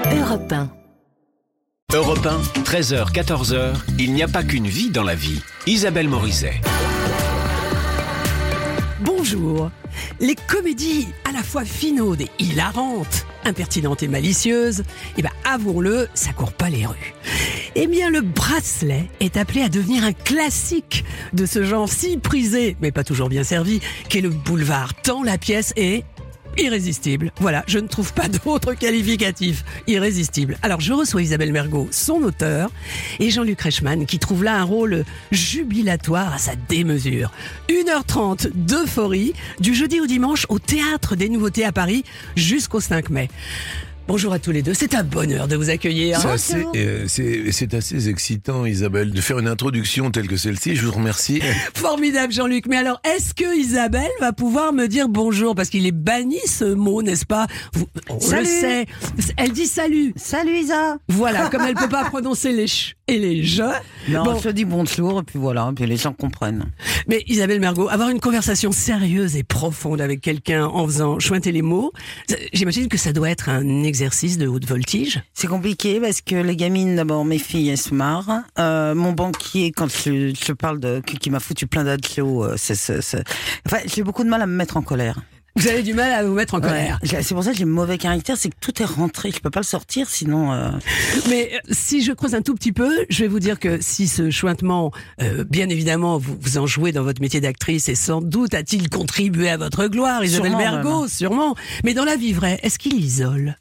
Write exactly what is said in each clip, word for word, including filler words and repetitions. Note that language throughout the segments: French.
Europe un. Europe un, treize heures, quatorze heures, il n'y a pas qu'une vie dans la vie. Isabelle Morizet. Bonjour. Les comédies à la fois finaudes et hilarantes, impertinentes et malicieuses, eh ben avouons-le, ça court pas les rues. Eh bien, le bracelet est appelé à devenir un classique de ce genre si prisé, mais pas toujours bien servi, qu'est le boulevard, tant la pièce est irrésistible. Voilà, je ne trouve pas d'autre qualificatif. Irrésistible. Alors, je reçois Isabelle Mergo, son auteur, et Jean-Luc Reichmann, qui trouve là un rôle jubilatoire à sa démesure. une heure trente d'euphorie, du jeudi au dimanche, au Théâtre des Nouveautés à Paris, jusqu'au cinq mai. Bonjour à tous les deux, c'est un bonheur de vous accueillir. C'est assez, euh, c'est, c'est assez excitant, Isabelle, de faire une introduction telle que celle-ci. Je vous remercie. Formidable, Jean-Luc. Mais alors, est-ce que Isabelle va pouvoir me dire bonjour? Parce qu'il est banni, ce mot, n'est-ce pas? Vous, on Salut. le sait. Elle dit salut. Salut Isa. Voilà, comme elle peut pas prononcer les ch et les je. Non, Bon. je te dis bonjour et puis voilà, puis les gens comprennent. Mais Isabelle Mergo, avoir une conversation sérieuse et profonde avec quelqu'un en faisant chointer les mots, j'imagine que ça doit être un exercice de haute voltige. C'est compliqué parce que les gamines, d'abord mes filles, elles se marrent. Euh, mon banquier, quand je, je parle de qui m'a foutu plein d'adios, euh, c'est, c'est, c'est... Enfin, j'ai beaucoup de mal à me mettre en colère. Vous avez du mal à vous mettre en colère. Ouais. C'est pour ça que j'ai mauvais caractère, c'est que tout est rentré, je peux pas le sortir, sinon. Euh... Mais euh, si je creuse un tout petit peu, je vais vous dire que si ce chointement, euh, bien évidemment, vous, vous en jouez dans votre métier d'actrice et sans doute a-t-il contribué à votre gloire, Isabelle Sûrement, Mergo, même. sûrement. Mais dans la vie vraie, est-ce qu'il isole?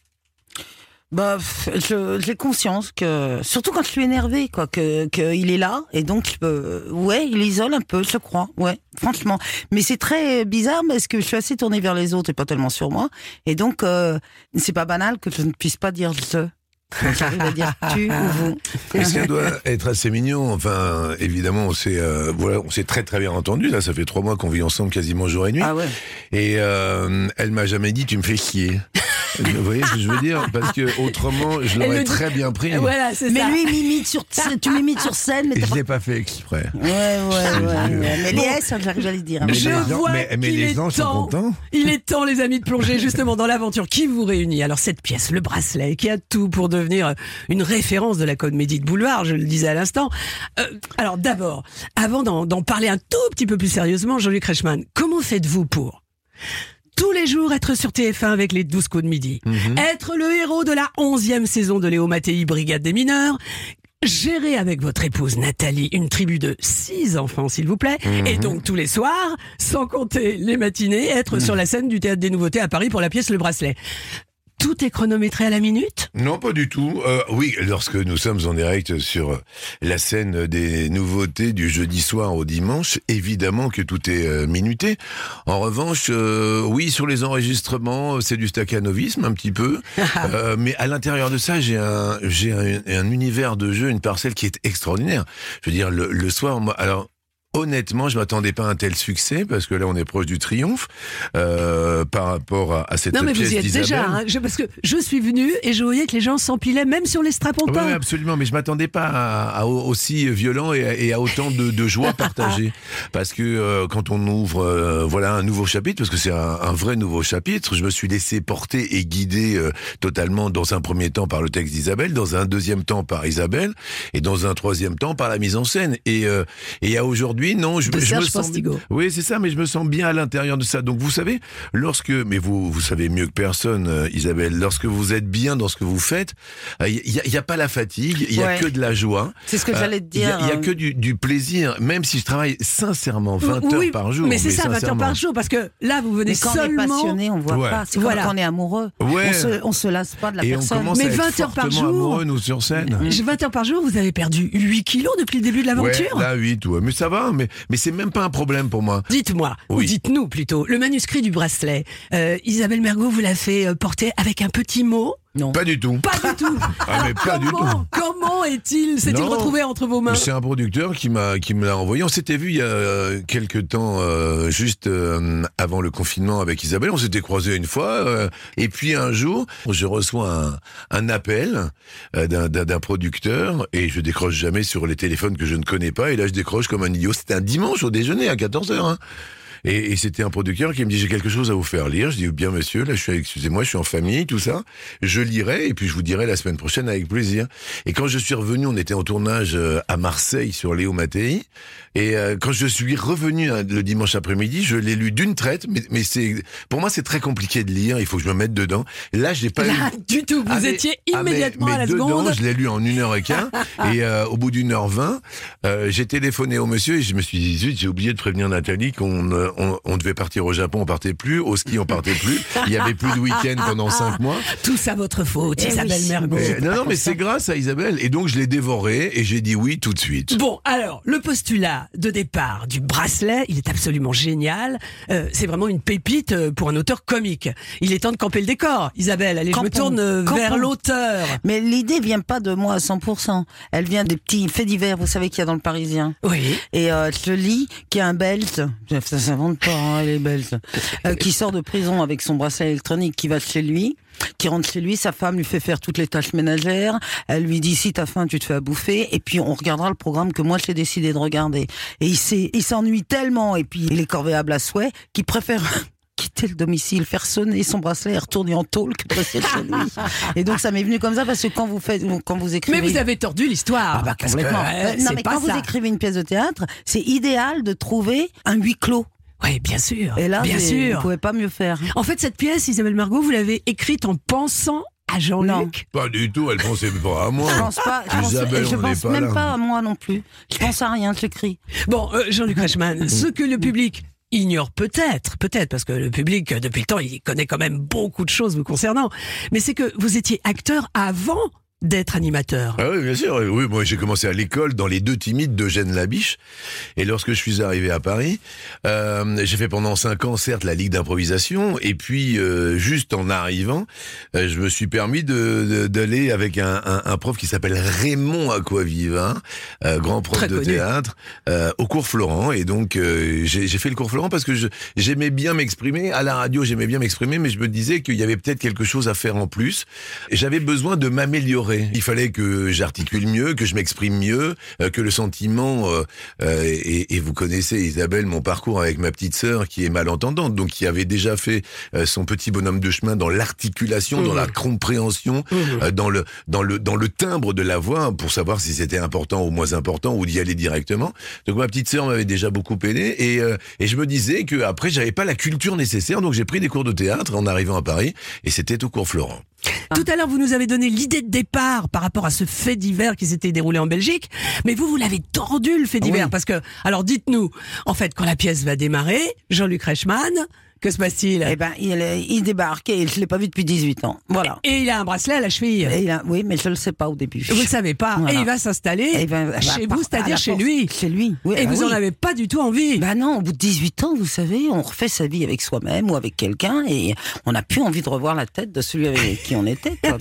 Bah, je, j'ai conscience que, surtout quand je suis énervée, quoi, que, que il est là, et donc, je peux, ouais, il isole un peu, je crois, ouais, franchement. Mais c'est très bizarre parce que je suis assez tournée vers les autres et pas tellement sur moi, et donc, euh, c'est pas banal que je ne puisse pas dire je. Donc, j'arrive à dire tu ou vous. Mais ça doit être assez mignon. Enfin, évidemment, on s'est, euh, voilà, on s'est très très bien entendu. Là, ça fait trois mois qu'on vit ensemble quasiment jour et nuit. Ah ouais. Et euh, elle m'a jamais dit tu me fais chier. Vous voyez ce que je veux dire? Parce que autrement, je l'aurais très bien pris. Voilà, c'est Mais ça. lui, il m'imite sur, tu m'imites sur scène, mais Et t'as je pas... l'ai pas fait exprès. Ouais, ouais, ouais, ouais. Mais les Bon. S, j'arrive à les dire. Mais Je les gens- vois mais- mais qu'il les est gens sont temps. contents. Il est temps, les amis, de plonger justement dans l'aventure qui vous réunit. Alors cette pièce, le bracelet, qui a tout pour devenir une référence de la comédie de boulevard, je le disais à l'instant. Euh, alors d'abord, avant d'en, d'en parler un tout petit peu plus sérieusement, Jean-Luc Reichmann, comment faites-vous pour tous les jours être sur T F un avec les douze coups de midi, Mm-hmm. être le héros de la onzième saison de Léo Mattei, Brigade des mineurs, gérer avec votre épouse Nathalie une tribu de six enfants, s'il vous plaît, Mm-hmm. et donc tous les soirs, sans compter les matinées, être Mm. sur la scène du Théâtre des Nouveautés à Paris pour la pièce Le Bracelet. Tout est chronométré à la minute? Non, pas du tout. Euh, oui, lorsque nous sommes en direct sur la scène des nouveautés du jeudi soir au dimanche, évidemment que tout est euh, minuté. En revanche, euh, oui, sur les enregistrements, c'est du staccanovisme un petit peu. euh, mais à l'intérieur de ça, j'ai un, j'ai un, un univers de jeu, une parcelle qui est extraordinaire. Je veux dire, le, le soir, moi, alors... Honnêtement, je m'attendais pas à un tel succès parce que là, on est proche du triomphe euh, par rapport à, à cette Non mais pièce vous y êtes d'Isabelle. déjà, hein, je, parce que je suis venue et je voyais que les gens s'empilaient même sur les strapontins. Oui, absolument, mais je m'attendais pas à, à aussi violent et à, et à autant de, de joie partagée, parce que euh, quand on ouvre, euh, voilà, un nouveau chapitre, parce que c'est un, un vrai nouveau chapitre, je me suis laissé porter et guider euh, totalement dans un premier temps par le texte d'Isabelle, dans un deuxième temps par Isabelle, et dans un troisième temps par la mise en scène. Et, euh, et à aujourd'hui, non, je, De je Serge me sens. Postigo. Oui, c'est ça, mais je me sens bien à l'intérieur de ça. Donc vous savez, lorsque, mais vous, vous savez mieux que personne, euh, Isabelle, lorsque vous êtes bien dans ce que vous faites, il euh, y, y, y a pas la fatigue, il y a Ouais. que de la joie. C'est ce que j'allais te Il dire. y, y a hein. que du, du plaisir, même si je travaille sincèrement vingt Oui, heures par jour. mais c'est ça, vingt heures sincèrement. par jour, parce que là, vous venez Mais quand on est seulement... passionné, on voit Ouais. pas. C'est Voilà. comme quand on est amoureux. Ouais. On se, on se lasse pas de la Et on personne. commence Mais à être vingt heures par fortement jour. amoureux, nous, sur scène. vingt heures par jour, vous avez perdu huit kilos depuis le début de l'aventure. Ouais, là, huit, ouais. Mais ça va, mais, mais c'est même pas un problème pour moi. Dites-moi, Oui. ou dites-nous plutôt, le manuscrit du bracelet, euh, Isabelle Mergo vous l'a fait euh, porter avec un petit mot? Non. Pas du tout. Pas du tout. Ah, mais pas du comment, tout. comment est-il, s'est-il Non. retrouvé entre vos mains? C'est un producteur qui m'a qui me l'a envoyé. On s'était vu il y a euh, quelques temps, euh, juste euh, avant le confinement avec Isabelle. On s'était croisés une fois. Euh, et puis un jour, je reçois un, un appel euh, d'un, d'un, d'un producteur et je décroche jamais sur les téléphones que je ne connais pas. Et là, je décroche comme un idiot. C'était un dimanche au déjeuner à quatorze heures. Hein. Et, et c'était un producteur qui me dit, j'ai quelque chose à vous faire lire. Je dis, bien monsieur, là, je suis, excusez-moi, je suis en famille, tout ça. Je lirai, et puis je vous dirai la semaine prochaine avec plaisir. Et quand je suis revenu, on était en tournage à Marseille sur Léo Mattei. Et euh, quand je suis revenu hein, le dimanche après-midi, je l'ai lu d'une traite, mais, mais c'est, pour moi, c'est très compliqué de lire. Il faut que je me mette dedans. Là, j'ai pas Là, eu... du tout. Vous Ah, mais- étiez ah, mais- immédiatement mais à la dedans, seconde. je l'ai lu en une heure et quart. et euh, au bout d'une heure vingt, euh, j'ai téléphoné au monsieur et je me suis dit, zut, j'ai oublié de prévenir Nathalie qu'on euh, on, on devait partir au Japon, on partait plus. Au ski, on partait plus. Il y avait plus de week-end pendant cinq mois. Tout ça votre faute, Eh Isabelle oui. Mergo. Et- non, non, mais c'est grâce à Isabelle. Et donc, je l'ai dévoré et j'ai dit oui tout de suite. Bon, alors, le postulat de départ du bracelet, il est absolument génial. Euh, c'est vraiment une pépite euh, pour un auteur comique. Il est temps de camper le décor. Isabelle, allez, je me Campons. tourne euh, Campons. vers l'auteur. Mais l'idée vient pas de moi à cent pour cent. Elle vient des petits faits divers, vous savez qu'il y a dans le Parisien. Oui. Et euh, je lis qu'il y a un Belge, ça s'invente pas, hein, les Belges, euh, qui sort de prison avec son bracelet électronique, qui va chez lui, qui rentre chez lui, sa femme lui fait faire toutes les tâches ménagères, elle lui dit si t'as faim tu te fais à bouffer, et puis on regardera le programme que moi j'ai décidé de regarder. Et il s'est, il s'ennuie tellement, et puis il est corvéable à souhait, qu'il préfère quitter le domicile, faire sonner son bracelet et retourner en tôle que de rester chez lui. Et donc ça m'est venu comme ça parce que quand vous faites, quand vous écrivez. Mais vous avez tordu l'histoire. Ah bah Parce que, complètement. euh, Euh, non c'est mais pas quand ça. vous écrivez une pièce de théâtre, c'est idéal de trouver un huis clos. Oui, bien sûr. Et là, bien c'est- sûr. vous pouvez pas mieux faire. En fait, cette pièce, Isabelle Margot, vous l'avez écrite en pensant à Jean-Luc. Pas du tout, elle pensait pas à moi. Je pense pas. Je pense, Isabelle, je on pense n'est pas même là. pas à moi non plus. Je pense à rien. J'écris. Bon, euh, Jean-Luc Reichmann, ce que le public ignore peut-être, peut-être, parce que le public, euh, depuis le temps, il connaît quand même beaucoup de choses vous concernant, mais c'est que vous étiez acteur avant d'être animateur. Ah oui, bien sûr. Oui, moi j'ai commencé à l'école dans Les Deux Timides d'Eugène Labiche. Et lorsque je suis arrivé à Paris, euh, j'ai fait pendant cinq ans, certes, la Ligue d'improvisation. Et puis, euh, juste en arrivant, euh, je me suis permis de, de- d'aller avec un, un, un prof qui s'appelle Raymond Aquaviva, euh, grand prof Très de connu. théâtre, euh, au cours Florent. Et donc, euh, j'ai, j'ai fait le cours Florent parce que je, j'aimais bien m'exprimer. À la radio, j'aimais bien m'exprimer, mais je me disais qu'il y avait peut-être quelque chose à faire en plus. Et j'avais besoin de m'améliorer. Il fallait que j'articule mieux, que je m'exprime mieux, euh, que le sentiment, euh, euh, et, et vous connaissez Isabelle, mon parcours avec ma petite sœur qui est malentendante, donc qui avait déjà fait euh, son petit bonhomme de chemin dans l'articulation, Mmh. dans la compréhension, Mmh. euh, dans le dans le dans le timbre de la voix pour savoir si c'était important ou moins important ou d'y aller directement. Donc ma petite sœur m'avait déjà beaucoup aidé et euh, et je me disais que après j'avais pas la culture nécessaire, donc j'ai pris des cours de théâtre en arrivant à Paris et c'était au cours Florent. Tout à l'heure, vous nous avez donné l'idée de départ par rapport à ce fait divers qui s'était déroulé en Belgique, mais vous, vous l'avez tordu, le fait divers, oui. parce que, alors dites-nous, en fait, quand la pièce va démarrer, Jean-Luc Reichmann, que se passe-t-il? Eh ben, il, est- il débarque et je l'ai pas vu depuis dix-huit ans. Voilà. Et il a un bracelet à la cheville. Et il a- oui, mais je le sais pas au début. Vous le savez pas. Voilà. Et il va s'installer Et il va- bah, chez par- vous, à la c'est-à-dire chez force, lui. Chez lui. Oui, Et ah vous en oui. avez pas du tout envie. Bah non, au bout de dix-huit ans, vous savez, on refait sa vie avec soi-même ou avec quelqu'un et on n'a plus envie de revoir la tête de celui avec qui on était. Quoi.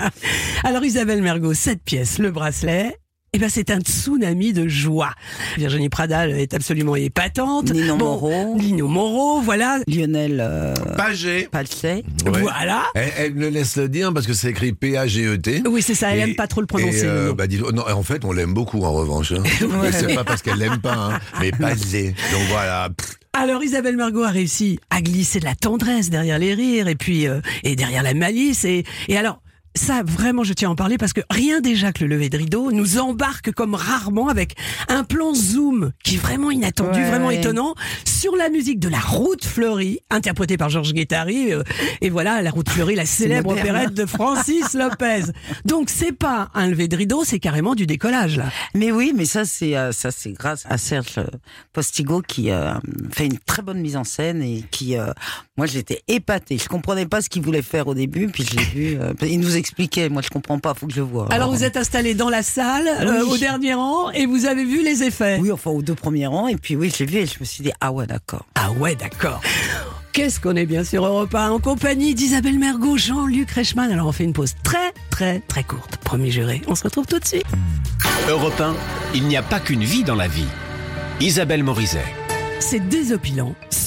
Alors Isabelle Mergo, cette pièce, le bracelet, eh ben c'est un tsunami de joie. Virginie Pradal est absolument épatante. Nino Moreau. Nino Moreau, voilà. Lionel euh, Pagé. Palcet. Ouais. Voilà. Elle, elle me laisse le dire parce que c'est écrit P A G E T. Oui, c'est ça, elle Et- aime pas trop le prononcer. et, euh, Nino. bah, dis- non, en fait, on l'aime beaucoup en revanche. Hein. Ouais. C'est pas parce qu'elle l'aime pas, hein, mais Pagé. Donc voilà. Pff. Alors Isabelle Mergo a réussi à glisser de la tendresse derrière les rires et puis euh, et derrière la malice et et alors ça, vraiment, je tiens à en parler parce que rien déjà que le lever de rideau nous embarque comme rarement avec un plan zoom qui est vraiment inattendu, Ouais, vraiment ouais. étonnant, sur la musique de La Route Fleurie, interprétée par Georges Guettari. euh, et voilà, La Route Fleurie, la célèbre moderne. opérette de Francis Lopez. Donc c'est pas un lever de rideau, c'est carrément du décollage là. Mais oui, mais ça c'est euh, ça c'est grâce à Serge euh, Postigo qui euh, fait une très bonne mise en scène et qui euh, moi j'étais épatée. Je comprenais pas ce qu'il voulait faire au début, puis je l'ai vu. Euh, il nous expliquait. Moi je comprends pas, faut que je vois. Alors vous êtes installé dans la salle, euh, Oui. au dernier rang, et vous avez vu les effets. Oui, enfin aux deux premiers rangs et puis oui, j'ai vu et je me suis dit ah ouais d'accord. Ah ouais, d'accord. Qu'est-ce qu'on est bien sur Europe un en compagnie d'Isabelle Mergo, Jean-Luc Reichmann. Alors on fait une pause très très très courte. Promis juré, on se retrouve tout de suite. Europe un, il n'y a pas qu'une vie dans la vie. Isabelle Morizet. C'est désopilant,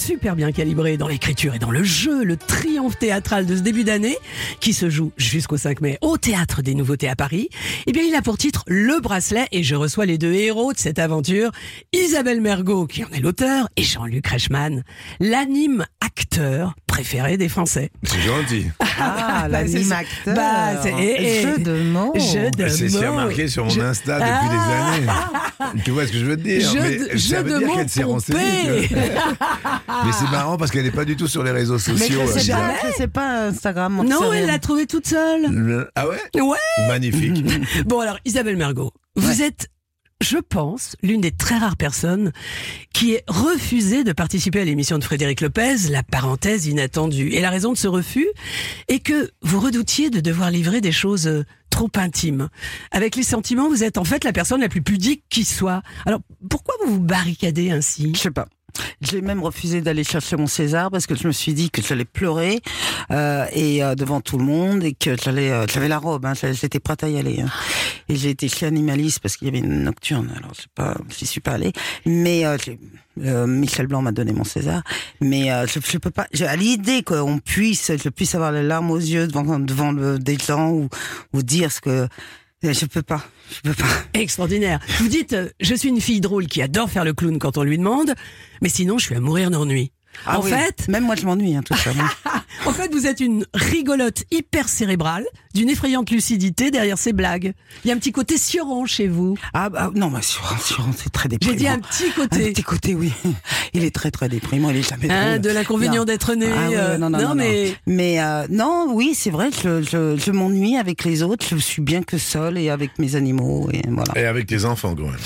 super bien calibré dans l'écriture et dans le jeu, le triomphe théâtral de ce début d'année, qui se joue jusqu'au cinq mai au Théâtre des Nouveautés à Paris, eh bien il a pour titre Le Bracelet, et je reçois les deux héros de cette aventure, Isabelle Mergo, qui en est l'auteur, et Jean-Luc Reichmann, l'anime acteur préféré des Français. C'est gentil. Ah, Bah, c'est l'anime ça. acteur. Bah, c'est- et- et- Jeu de mots. Jeu de C'est ce qui est mots. remarqué sur mon Je- Insta depuis Ah. des années. Tu vois ce que je veux te dire? Jeu Mais de- ça jeu veut de dire mots qu'elle s'est pompé. renseignée. tu vois. Mais c'est marrant parce qu'elle n'est pas du tout sur les réseaux Mais sociaux. je sais euh, pas, je sais pas Instagram. on Non, sait elle rien. l'a trouvé toute seule. Le- Ah ouais? Ouais. Magnifique. Bon alors, Isabelle Mergo, vous Ouais. êtes, je pense, l'une des très rares personnes qui ait refusé de participer à l'émission de Frédéric Lopez, La parenthèse inattendue. Et la raison de ce refus est que vous redoutiez de devoir livrer des choses euh, trop intimes. Avec les sentiments, vous êtes en fait la personne la plus pudique qui soit. Alors, pourquoi vous vous barricadez ainsi? Je sais pas. J'ai même refusé d'aller chercher mon César parce que je me suis dit que j'allais pleurer euh, et euh, devant tout le monde et que j'allais, euh, j'avais la robe, hein, j'étais prête à y aller. Hein. Et j'ai été chez Animaliste parce qu'il y avait une nocturne. Alors je sais pas, j'y suis pas allée. Mais euh, j'ai- euh, Michel Blanc m'a donné mon César. Mais euh, je, je peux pas. j'ai- À l'idée qu'on puisse, je puisse avoir les larmes aux yeux devant devant le, des gens ou ou dire ce que je peux pas. Je peux pas. Extraordinaire. Vous dites, euh, je suis une fille drôle qui adore faire le clown quand on lui demande, mais sinon je suis à mourir d'ennui. Ah en oui. fait, Même moi je m'ennuie hein, tout ça. hein. en fait, vous êtes une rigolote hyper cérébrale, d'une effrayante lucidité derrière ses blagues. Il y a un petit côté Sioran chez vous. Ah bah non, mais sur, sur, c'est très déprimant. J'ai dit un petit Un côté. petit côté, oui. Il est très très déprimant, il est jamais Hein, drôle. de l'inconvénient Non. d'être né. Ah ouais, euh, non, non, non, non. mais Mais euh, non, oui, c'est vrai, je, je, je m'ennuie avec les autres, je suis bien que seule et avec mes animaux, et voilà. Et avec tes enfants, quand même.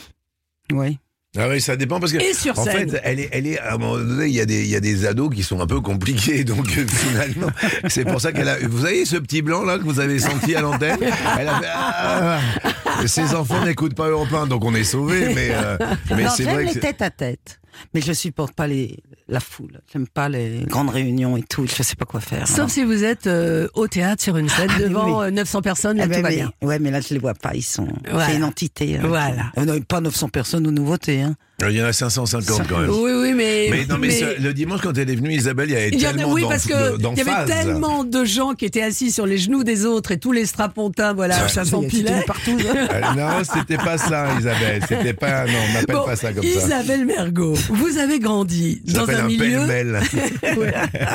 Oui. Ah oui, ça dépend parce que. Et sur en scène. fait, elle est, elle est, à un moment donné, il y a des, il y a des ados qui sont un peu compliqués, donc euh, finalement, c'est pour ça qu'elle a. Vous voyez ce petit blanc là que vous avez senti à l'antenne? Elle a fait. Ah, ses enfants n'écoutent pas Europe un, donc on est sauvés, mais, euh, mais non, c'est j'aime vrai les que. têtes à tête, mais je supporte pas les, la foule. J'aime pas les grandes réunions et tout, je sais pas quoi faire. sauf alors. si vous êtes euh, au théâtre sur une scène Ah, devant oui. euh, neuf cents personnes, là Eh ben, tout va mais- bien. ouais, mais là je les vois pas, ils sont. Voilà. C'est une entité. euh, Voilà. qui- Euh, non, pas neuf cents personnes aux nouveautés. Hein. Il y en a cinq cent cinquante quand même. Oui, oui, mais. Mais non, mais, mais- ce- le dimanche quand elle est venue, Isabelle, il y avait Il y en a, tellement oui, d'en- parce que de- il y avait d'emphase. tellement de gens qui étaient assis sur les genoux des autres et tous les strapontins, voilà, Ça, ça Ça y est, c'était s'empilait. une partouze. Euh, Non, c'était pas ça, Isabelle. C'était pas. Non, on n'appelle Bon, pas ça comme ça. Isabelle Mergo, vous avez grandi Ça dans s'appelle un un milieu. pêle-mêle. Ouais.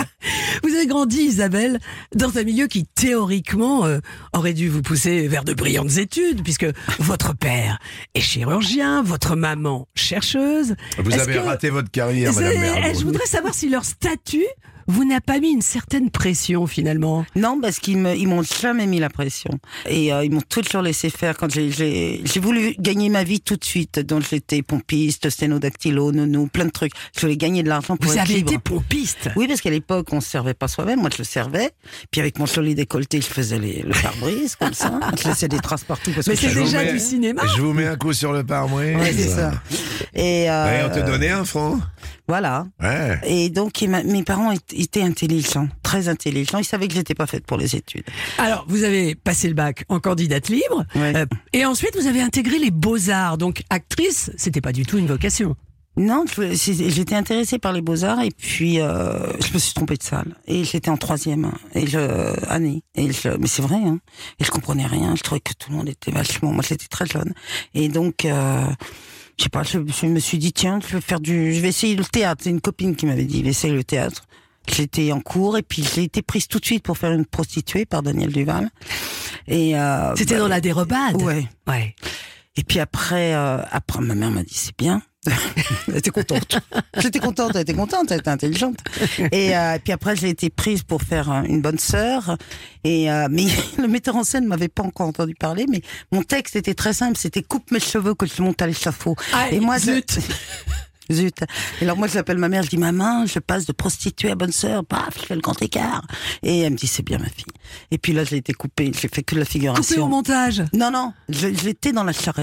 Vous avez grandi, Isabelle, dans un milieu qui théoriquement euh, aurait dû vous pousser vers de brillantes études, puisque votre père est chirurgien, votre maman chercheuse. Vous Est-ce avez que- raté votre carrière, C'est- Madame Mergo. Je voudrais savoir si leur statut vous n'a pas mis une certaine pression finalement. Non, parce qu'ils me, ils m'ont jamais mis la pression. Et euh, ils m'ont toujours laissé faire quand j'ai, j'ai, j'ai voulu gagner ma vie tout de suite. Donc j'étais pompiste, sténodactylo, nounou, plein de trucs. Je voulais gagner de l'argent pour Vous être avez libre. été pompiste. Oui, parce qu'à l'époque, on se servait pas soi-même. Moi, je le servais. Puis avec mon joli décolleté, je faisais les, le pare-brise, comme ça. Je laissais des traces partout. Parce Mais que c'est je- Je vous déjà mets- du cinéma. Je vous mets un coup sur le pare-brise. Ouais, c'est ça. Et, euh, Ouais, on te donnait un franc. Voilà. Ouais. Et donc, il m'a- mes parents étaient étaient intelligents, très intelligents. Ils savaient que j'étais pas faite pour les études. Alors, vous avez passé le bac en candidate libre, Ouais. euh, et ensuite vous avez intégré les Beaux-Arts. Donc, actrice, c'était pas du tout une vocation. Non, je- c'est- j'étais intéressée par les beaux-arts et puis euh, je me suis trompée de salle. Et j'étais en troisième et je, année. Et je, mais c'est vrai, hein. Et je comprenais rien. Je trouvais que tout le monde était vachement... Moi, j'étais très jeune. Et donc... Euh, je sais pas, je, je me suis dit, tiens, je vais faire du, je vais essayer le théâtre. C'est une copine qui m'avait dit, essaye le théâtre. J'étais en cours et puis j'ai été prise tout de suite pour faire une prostituée par Daniel Duval. Et euh, C'était bah, dans la dérobade. ouais. Ouais. Et puis après, euh, après ma mère m'a dit, c'est bien. Elle était contente. J'étais contente, elle était contente, elle était intelligente. Et euh, puis après, j'ai été prise pour faire euh, une bonne sœur. Et euh, mais le metteur en scène m'avait pas encore entendu parler, mais mon texte était très simple, c'était coupe mes cheveux que je monte à l'échafaud. Ah, et moi, zut. je... Zut. Et alors moi, je l'appelle ma mère, je dis, maman, je passe de prostituée à bonne sœur, paf, je fais le grand écart. Et elle me dit, c'est bien ma fille. Et puis là, j'ai été coupée, j'ai fait que de la Coupé au figuration. montage. Non, non, je- j'étais dans la charrette.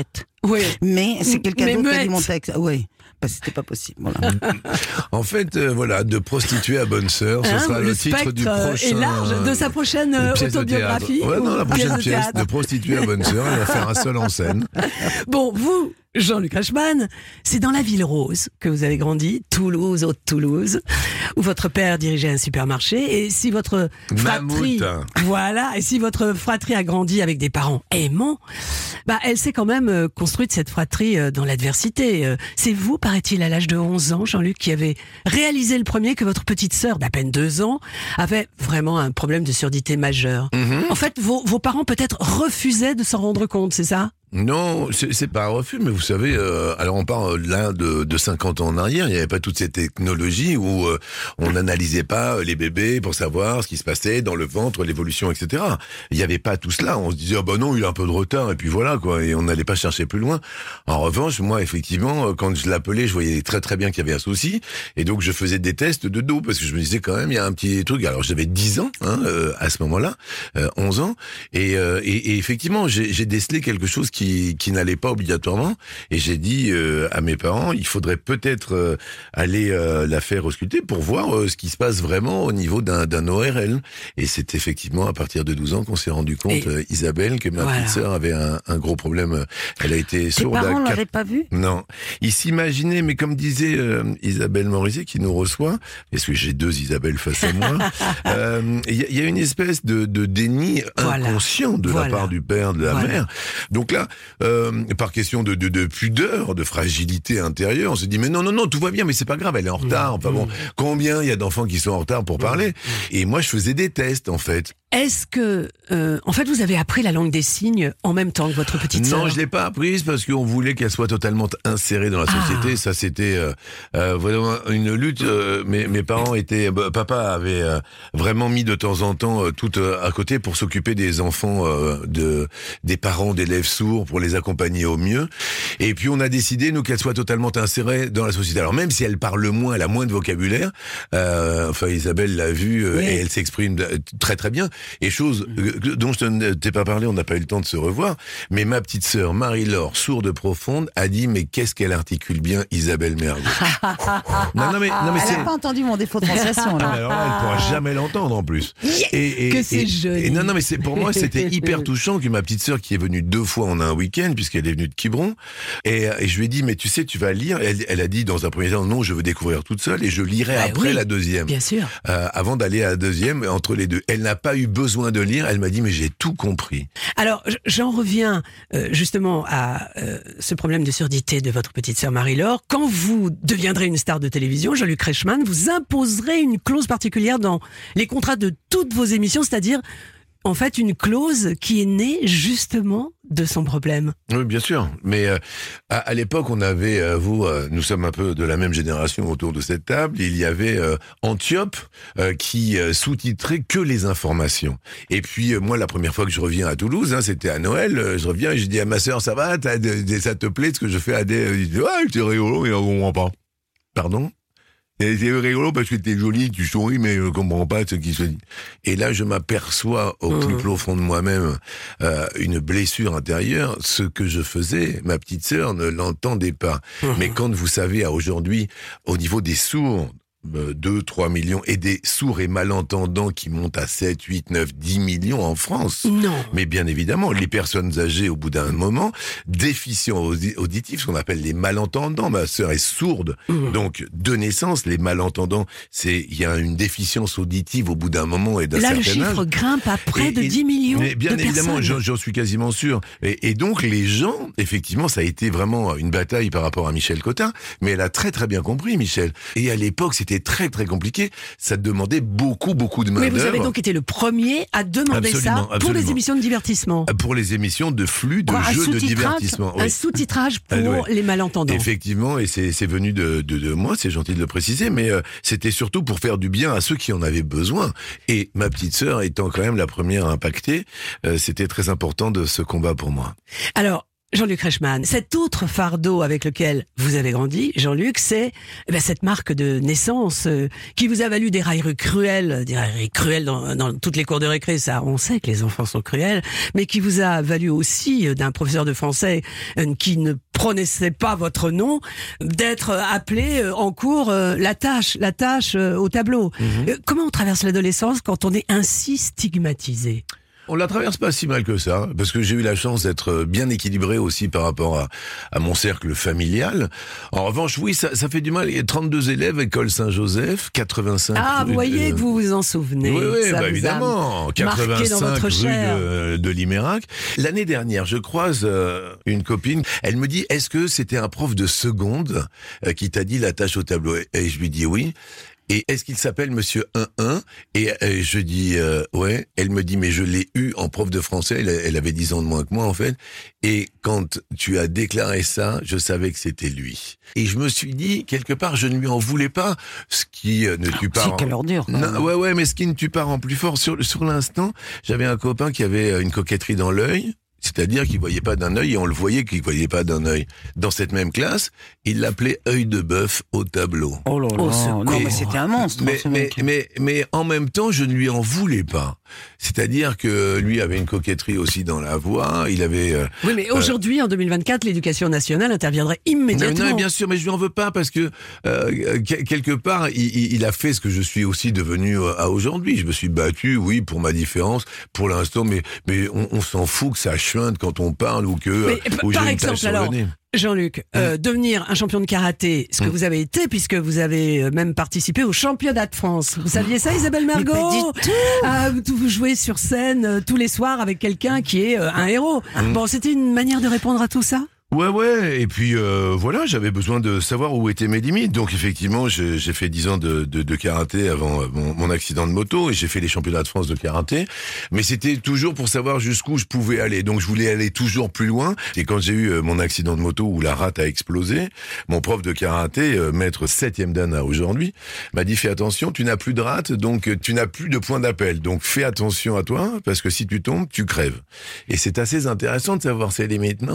Oui. Mais c'est quelqu'un Mais d'autre qui a muette. dû monter avec ça. Oui. Parce que c'était pas possible. Voilà. En fait, euh, voilà, de prostituée à bonne sœur, ce Hein, sera le, le titre spectre du euh, prochain. est large de sa prochaine euh, pièce de autobiographie. théâtre. Ouais, non, la ou prochaine de pièce théâtre. de prostituée à bonne sœur, elle va faire un seul en scène. Bon, vous, Jean-Luc Reichmann, c'est dans la ville rose que vous avez grandi, Toulouse, Haute-Toulouse, où votre père dirigeait un supermarché. Et si votre fratrie, Mammouth. voilà, et si votre fratrie a grandi avec des parents aimants, bah, elle s'est quand même euh, construite cette fratrie euh, dans l'adversité. Euh, C'est vous, paraît-il, à l'âge de onze ans, Jean-Luc, qui avez réalisé le premier que votre petite sœur, d'à peine deux ans, avait vraiment un problème de surdité majeur. Mhm. En fait, vos, vos parents peut-être refusaient de s'en rendre compte, c'est ça ? Non, c'est c'est pas un refus, mais vous savez, euh, alors on parle là de, de cinquante ans en arrière, il n'y avait pas toute cette technologie où euh, on n'analysait pas les bébés pour savoir ce qui se passait dans le ventre, l'évolution, et cetera. Il n'y avait pas tout cela, on se disait, ah bah non, il a un peu de retard, et puis voilà, quoi, et on n'allait pas chercher plus loin. En revanche, moi, effectivement, quand je l'appelais, je voyais très très bien qu'il y avait un souci, et donc je faisais des tests de dos, parce que je me disais quand même, il y a un petit truc. Alors j'avais dix ans, hein, euh, à ce moment-là, euh, onze ans, et, euh, et, et effectivement, j'ai j'ai décelé quelque chose qui Qui, qui n'allait pas obligatoirement, et j'ai dit euh, à mes parents, il faudrait peut-être euh, aller euh, la faire ausculter pour voir euh, ce qui se passe vraiment au niveau d'un d'un O R L. Et c'est effectivement à partir de douze ans qu'on s'est rendu compte, Et euh, Isabelle, que ma voilà. petite sœur avait un, un gros problème. Elle a été Tes sourde parents à quatre... l'avaient pas vu? Non, ils s'imaginaient, mais comme disait euh, Isabelle Morizet qui nous reçoit, parce que j'ai deux Isabelle face à moi, euh, il y, a- il y a une espèce de, de déni Voilà. inconscient de Voilà. la part du père, de la Voilà. mère. Donc là, euh, par question de, de, de pudeur, de fragilité intérieure, on se dit mais non, non, non, tout va bien, mais c'est pas grave, elle est en retard. Enfin bon, combien il y a d'enfants qui sont en retard pour parler? Et moi, je faisais des tests, en fait. Est-ce que, euh, en fait, vous avez appris la langue des signes en même temps que votre petite sœur? Non, je l'ai pas apprise parce qu'on voulait qu'elle soit totalement insérée dans la société. Ah. Ça, c'était euh, euh, vraiment une lutte. Euh, mes, mes parents étaient, bah, papa avait euh, vraiment mis de temps en temps euh, tout euh, à côté pour s'occuper des enfants euh, de des parents d'élèves sourds pour les accompagner au mieux. Et puis on a décidé nous qu'elle soit totalement insérée dans la société. Alors même si elle parle moins, elle a moins de vocabulaire. Euh, enfin, Isabelle l'a vu euh, Oui. et elle s'exprime très très bien. Et chose euh, dont je ne t'ai pas parlé, on n'a pas eu le temps de se revoir, mais ma petite sœur Marie-Laure, sourde profonde, a dit mais qu'est-ce qu'elle articule bien Isabelle Mergo. non, non mais, non, mais Elle c'est... n'a pas entendu mon défaut de prononciation. Ah, mais là. alors là, elle pourra jamais l'entendre en plus. Et, et- Que c'est et- joli. et non, non, mais c'est pour moi, c'était hyper touchant que ma petite sœur, qui est venue deux fois en un week-end, puisqu'elle est venue de Quiberon, et, et je lui ai dit, mais tu sais, tu vas lire. Elle, elle a dit dans un premier temps, non, je veux découvrir toute seule, et je lirai Ah après oui, la deuxième. Bien sûr. Euh, avant d'aller à la deuxième, entre les deux. Elle n'a pas eu besoin de lire. Elle m'a dit, mais j'ai tout compris. Alors, j- j'en reviens euh, justement à euh, ce problème de surdité de votre petite sœur Marie-Laure. Quand vous deviendrez une star de télévision, Jean-Luc Reichmann, vous imposerez une clause particulière dans les contrats de toutes vos émissions, c'est-à-dire, en fait, une clause qui est née justement de son problème. Oui, bien sûr. Mais euh, à, à l'époque, on avait, euh, vous, euh, nous sommes un peu de la même génération autour de cette table. Il y avait euh, Antiope euh, qui euh, sous-titrait que les informations. Et puis euh, moi, la première fois que je reviens à Toulouse, hein, c'était à Noël. euh, je reviens et je dis à ma sœur, ça va, t'as de- de- ça te plaît ce que je fais à des. Elle dit, ouais, c'est rigolo, mais on comprend pas. Pardon? Et c'est rigolo parce que t'es jolie, tu souris, mais je comprends pas ce qui se dit. Et là, je m'aperçois au plus Mmh. profond de moi-même euh, une blessure intérieure. Ce que je faisais, ma petite sœur ne l'entendait pas. Mmh. Mais quand vous savez, à aujourd'hui, au niveau des sourds, deux, trois millions, et des sourds et malentendants qui montent à sept, huit, neuf, dix millions en France. Non. Mais bien évidemment, les personnes âgées, au bout d'un moment, déficients audi- auditifs, ce qu'on appelle les malentendants. Ma sœur est sourde, Mmh. donc de naissance, les malentendants, c'est il y a une déficience auditive au bout d'un moment et d'un Là, certain le chiffre âge. grimpe à près Et- de et- dix millions Mais bien de évidemment, personnes. j'en j'en suis quasiment sûr. Et, et donc les gens, effectivement, ça a été vraiment une bataille par rapport à Michel Cotin, mais elle a très très bien compris, Michel. Et à l'époque, c'était très très compliqué. Ça demandait beaucoup beaucoup de main Mais vous avez d'œuvre donc été le premier à demander Absolument, ça pour absolument. les émissions de divertissement. pour les émissions de flux de Quoi, un jeux de sous-titrage divertissement. Un Oui. sous-titrage pour Ah, ouais. les malentendants. Effectivement, et c'est c'est venu de, de, de moi, c'est gentil de le préciser, mais euh, c'était surtout pour faire du bien à ceux qui en avaient besoin. Et ma petite sœur étant quand même la première impactée, euh, c'était très important de ce combat pour moi. Alors, Jean-Luc Reichmann, cet autre fardeau avec lequel vous avez grandi, Jean-Luc, c'est eh ben, cette marque de naissance euh, qui vous a valu des railleries cruelles, des railleries cruelles dans, dans toutes les cours de récré, ça on sait que les enfants sont cruels, mais qui vous a valu aussi euh, d'un professeur de français euh, qui ne prononçait pas votre nom, d'être appelé euh, en cours euh, la tâche, la tâche euh, au tableau. Mmh. Euh, comment on traverse l'adolescence quand on est ainsi stigmatisé ? On la traverse pas si mal que ça, parce que j'ai eu la chance d'être bien équilibré aussi par rapport à, à mon cercle familial. En revanche, oui, ça, ça fait du mal. Il y a trente-deux élèves, école Saint-Joseph, quatre-vingt-cinq... Ah, vous voyez de... que vous vous en souvenez. Oui, oui, ça bah, vous évidemment. quatre-vingt-cinq rue de, de Limérac. L'année dernière, je croise euh, une copine. Elle me dit, est-ce que c'était un prof de seconde euh, qui t'a dit la tâche au tableau ? Et je lui dis oui. Et est-ce qu'il s'appelle Monsieur un un ? Et euh, je dis euh, ouais. Elle me dit mais je l'ai eu en prof de français. Elle, elle avait dix ans de moins que moi en fait. Et quand tu as déclaré ça, je savais que c'était lui. Et je me suis dit quelque part, je ne lui en voulais pas. Ce qui euh, ne tue pas. C'est quelle ordure. Non, ouais ouais, mais ce qui ne tue pas rend plus fort. Sur sur l'instant, j'avais un copain qui avait une coquetterie dans l'œil. C'est-à-dire qu'il voyait pas d'un œil et on le voyait qu'il voyait pas d'un œil. Dans cette même classe, il l'appelait œil de bœuf au tableau. Oh là là, oh, non mais c'était un monstre. Mais, ce mais, mec. mais, mais en même temps, je ne lui en voulais pas. C'est-à-dire que lui avait une coquetterie aussi dans la voix, il avait... Euh, oui, mais aujourd'hui, euh, en deux mille vingt-quatre, l'éducation nationale interviendrait immédiatement. Non, non, bien sûr, mais je lui en veux pas parce que euh, quelque part, il, il a fait ce que je suis aussi devenu à aujourd'hui. Je me suis battu, oui, pour ma différence, pour l'instant, mais, mais on, on s'en fout que ça chointe quand on parle ou que... Mais, ou par j'ai une exemple, tache sur alors... le nez. Jean-Luc, euh, mmh. devenir un champion de karaté, ce que mmh. vous avez été, puisque vous avez même participé au championnat de France. Vous saviez ça, Isabelle Mergo ? Pas du tout. Ah, vous jouez sur scène euh, tous les soirs avec quelqu'un qui est euh, un héros. Mmh. Bon, c'était une manière de répondre à tout ça ? Ouais, ouais, et puis euh, voilà, j'avais besoin de savoir où étaient mes limites. Donc effectivement, j'ai, j'ai fait dix ans de, de, de karaté avant mon, mon accident de moto, et j'ai fait les championnats de France de karaté. Mais c'était toujours pour savoir jusqu'où je pouvais aller. Donc je voulais aller toujours plus loin. Et quand j'ai eu mon accident de moto où la rate a explosé, mon prof de karaté, euh, maître septième Dana aujourd'hui, m'a dit « Fais attention, tu n'as plus de rate, donc tu n'as plus de point d'appel. Donc fais attention à toi, parce que si tu tombes, tu crèves. » Et c'est assez intéressant de savoir ses limites, non ?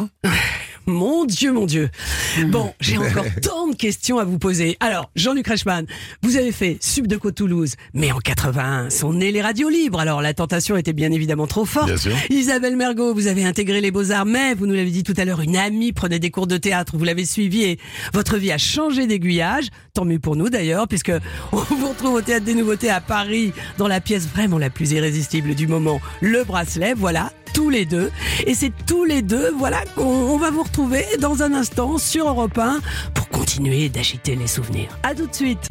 Mon Dieu, mon Dieu. Bon, j'ai encore tant de questions à vous poser. Alors, Jean-Luc Reichmann, vous avez fait Subdeco Toulouse, mais en quatre-vingt-un sont nées les radios libres. Alors, la tentation était bien évidemment trop forte. Bien sûr. Isabelle Mergo, vous avez intégré les Beaux-Arts, mais vous nous l'avez dit tout à l'heure, une amie prenait des cours de théâtre, vous l'avez suivi et votre vie a changé d'aiguillage. Tant mieux pour nous d'ailleurs, puisque on vous retrouve au Théâtre des Nouveautés à Paris, dans la pièce vraiment la plus irrésistible du moment, Le Bracelet. Voilà. Tous les deux. Et c'est tous les deux, voilà, qu'on on va vous retrouver dans un instant sur Europe un pour continuer d'agiter les souvenirs. À tout de suite.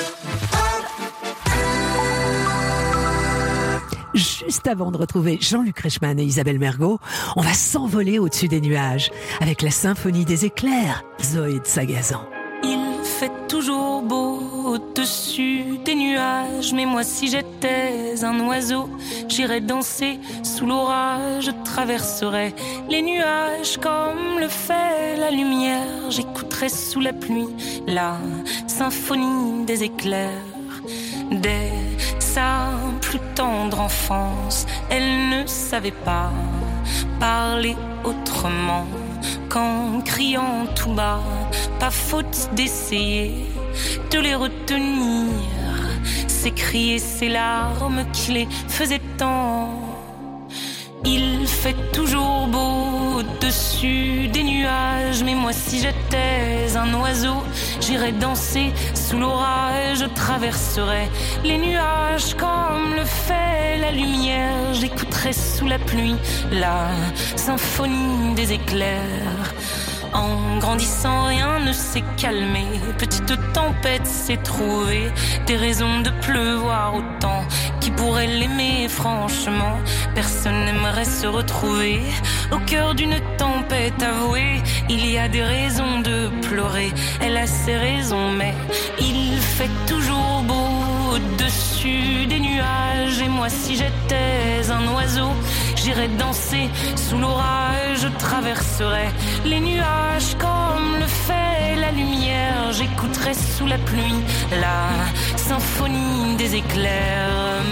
Juste avant de retrouver Jean-Luc Reichmann et Isabelle Mergo, on va s'envoler au-dessus des nuages avec la symphonie des éclairs, Zoé de Sagazan. Il fait toujours beau au-dessus des nuages, mais moi si j'étais un oiseau, j'irais danser sous l'orage, je traverserais les nuages comme le fait la lumière, j'écouterais sous la pluie la symphonie des éclairs. Dès sa plus tendre enfance, elle ne savait pas parler autrement qu'en criant tout bas, pas faute d'essayer de les retenir, ces cris et ces larmes qui les faisaient tant. Il fait toujours beau au-dessus des nuages, mais moi si j'étais un oiseau, j'irais danser sous l'orage, je traverserais les nuages comme le fait la lumière, j'écouterais sous la pluie la symphonie des éclairs. En grandissant, rien ne s'est calmé. Petite tempête s'est trouvée, des raisons de pleuvoir autant. Qui pourrait l'aimer, franchement? Personne n'aimerait se retrouver au cœur d'une tempête avouée. Il y a des raisons de pleurer, elle a ses raisons, mais il fait toujours beau au-dessus des nuages. Et moi, si j'étais un oiseau, j'irais danser sous l'orage, je traverserais les nuages comme le fait la lumière. J'écouterais sous la pluie la symphonie des éclairs.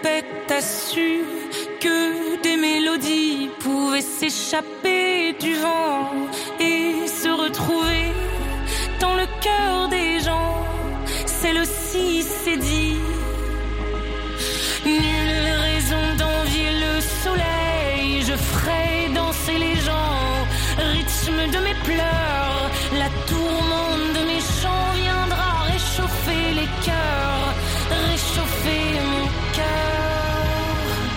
tempête a su que des mélodies pouvaient s'échapper du vent et se retrouver dans le cœur des gens. C'est le si c'est dit. Nulle raison d'envier le soleil. Je ferai danser les gens, rythme de mes pleurs. La tourmente de mes chants viendra réchauffer les cœurs, réchauffer mon cœur.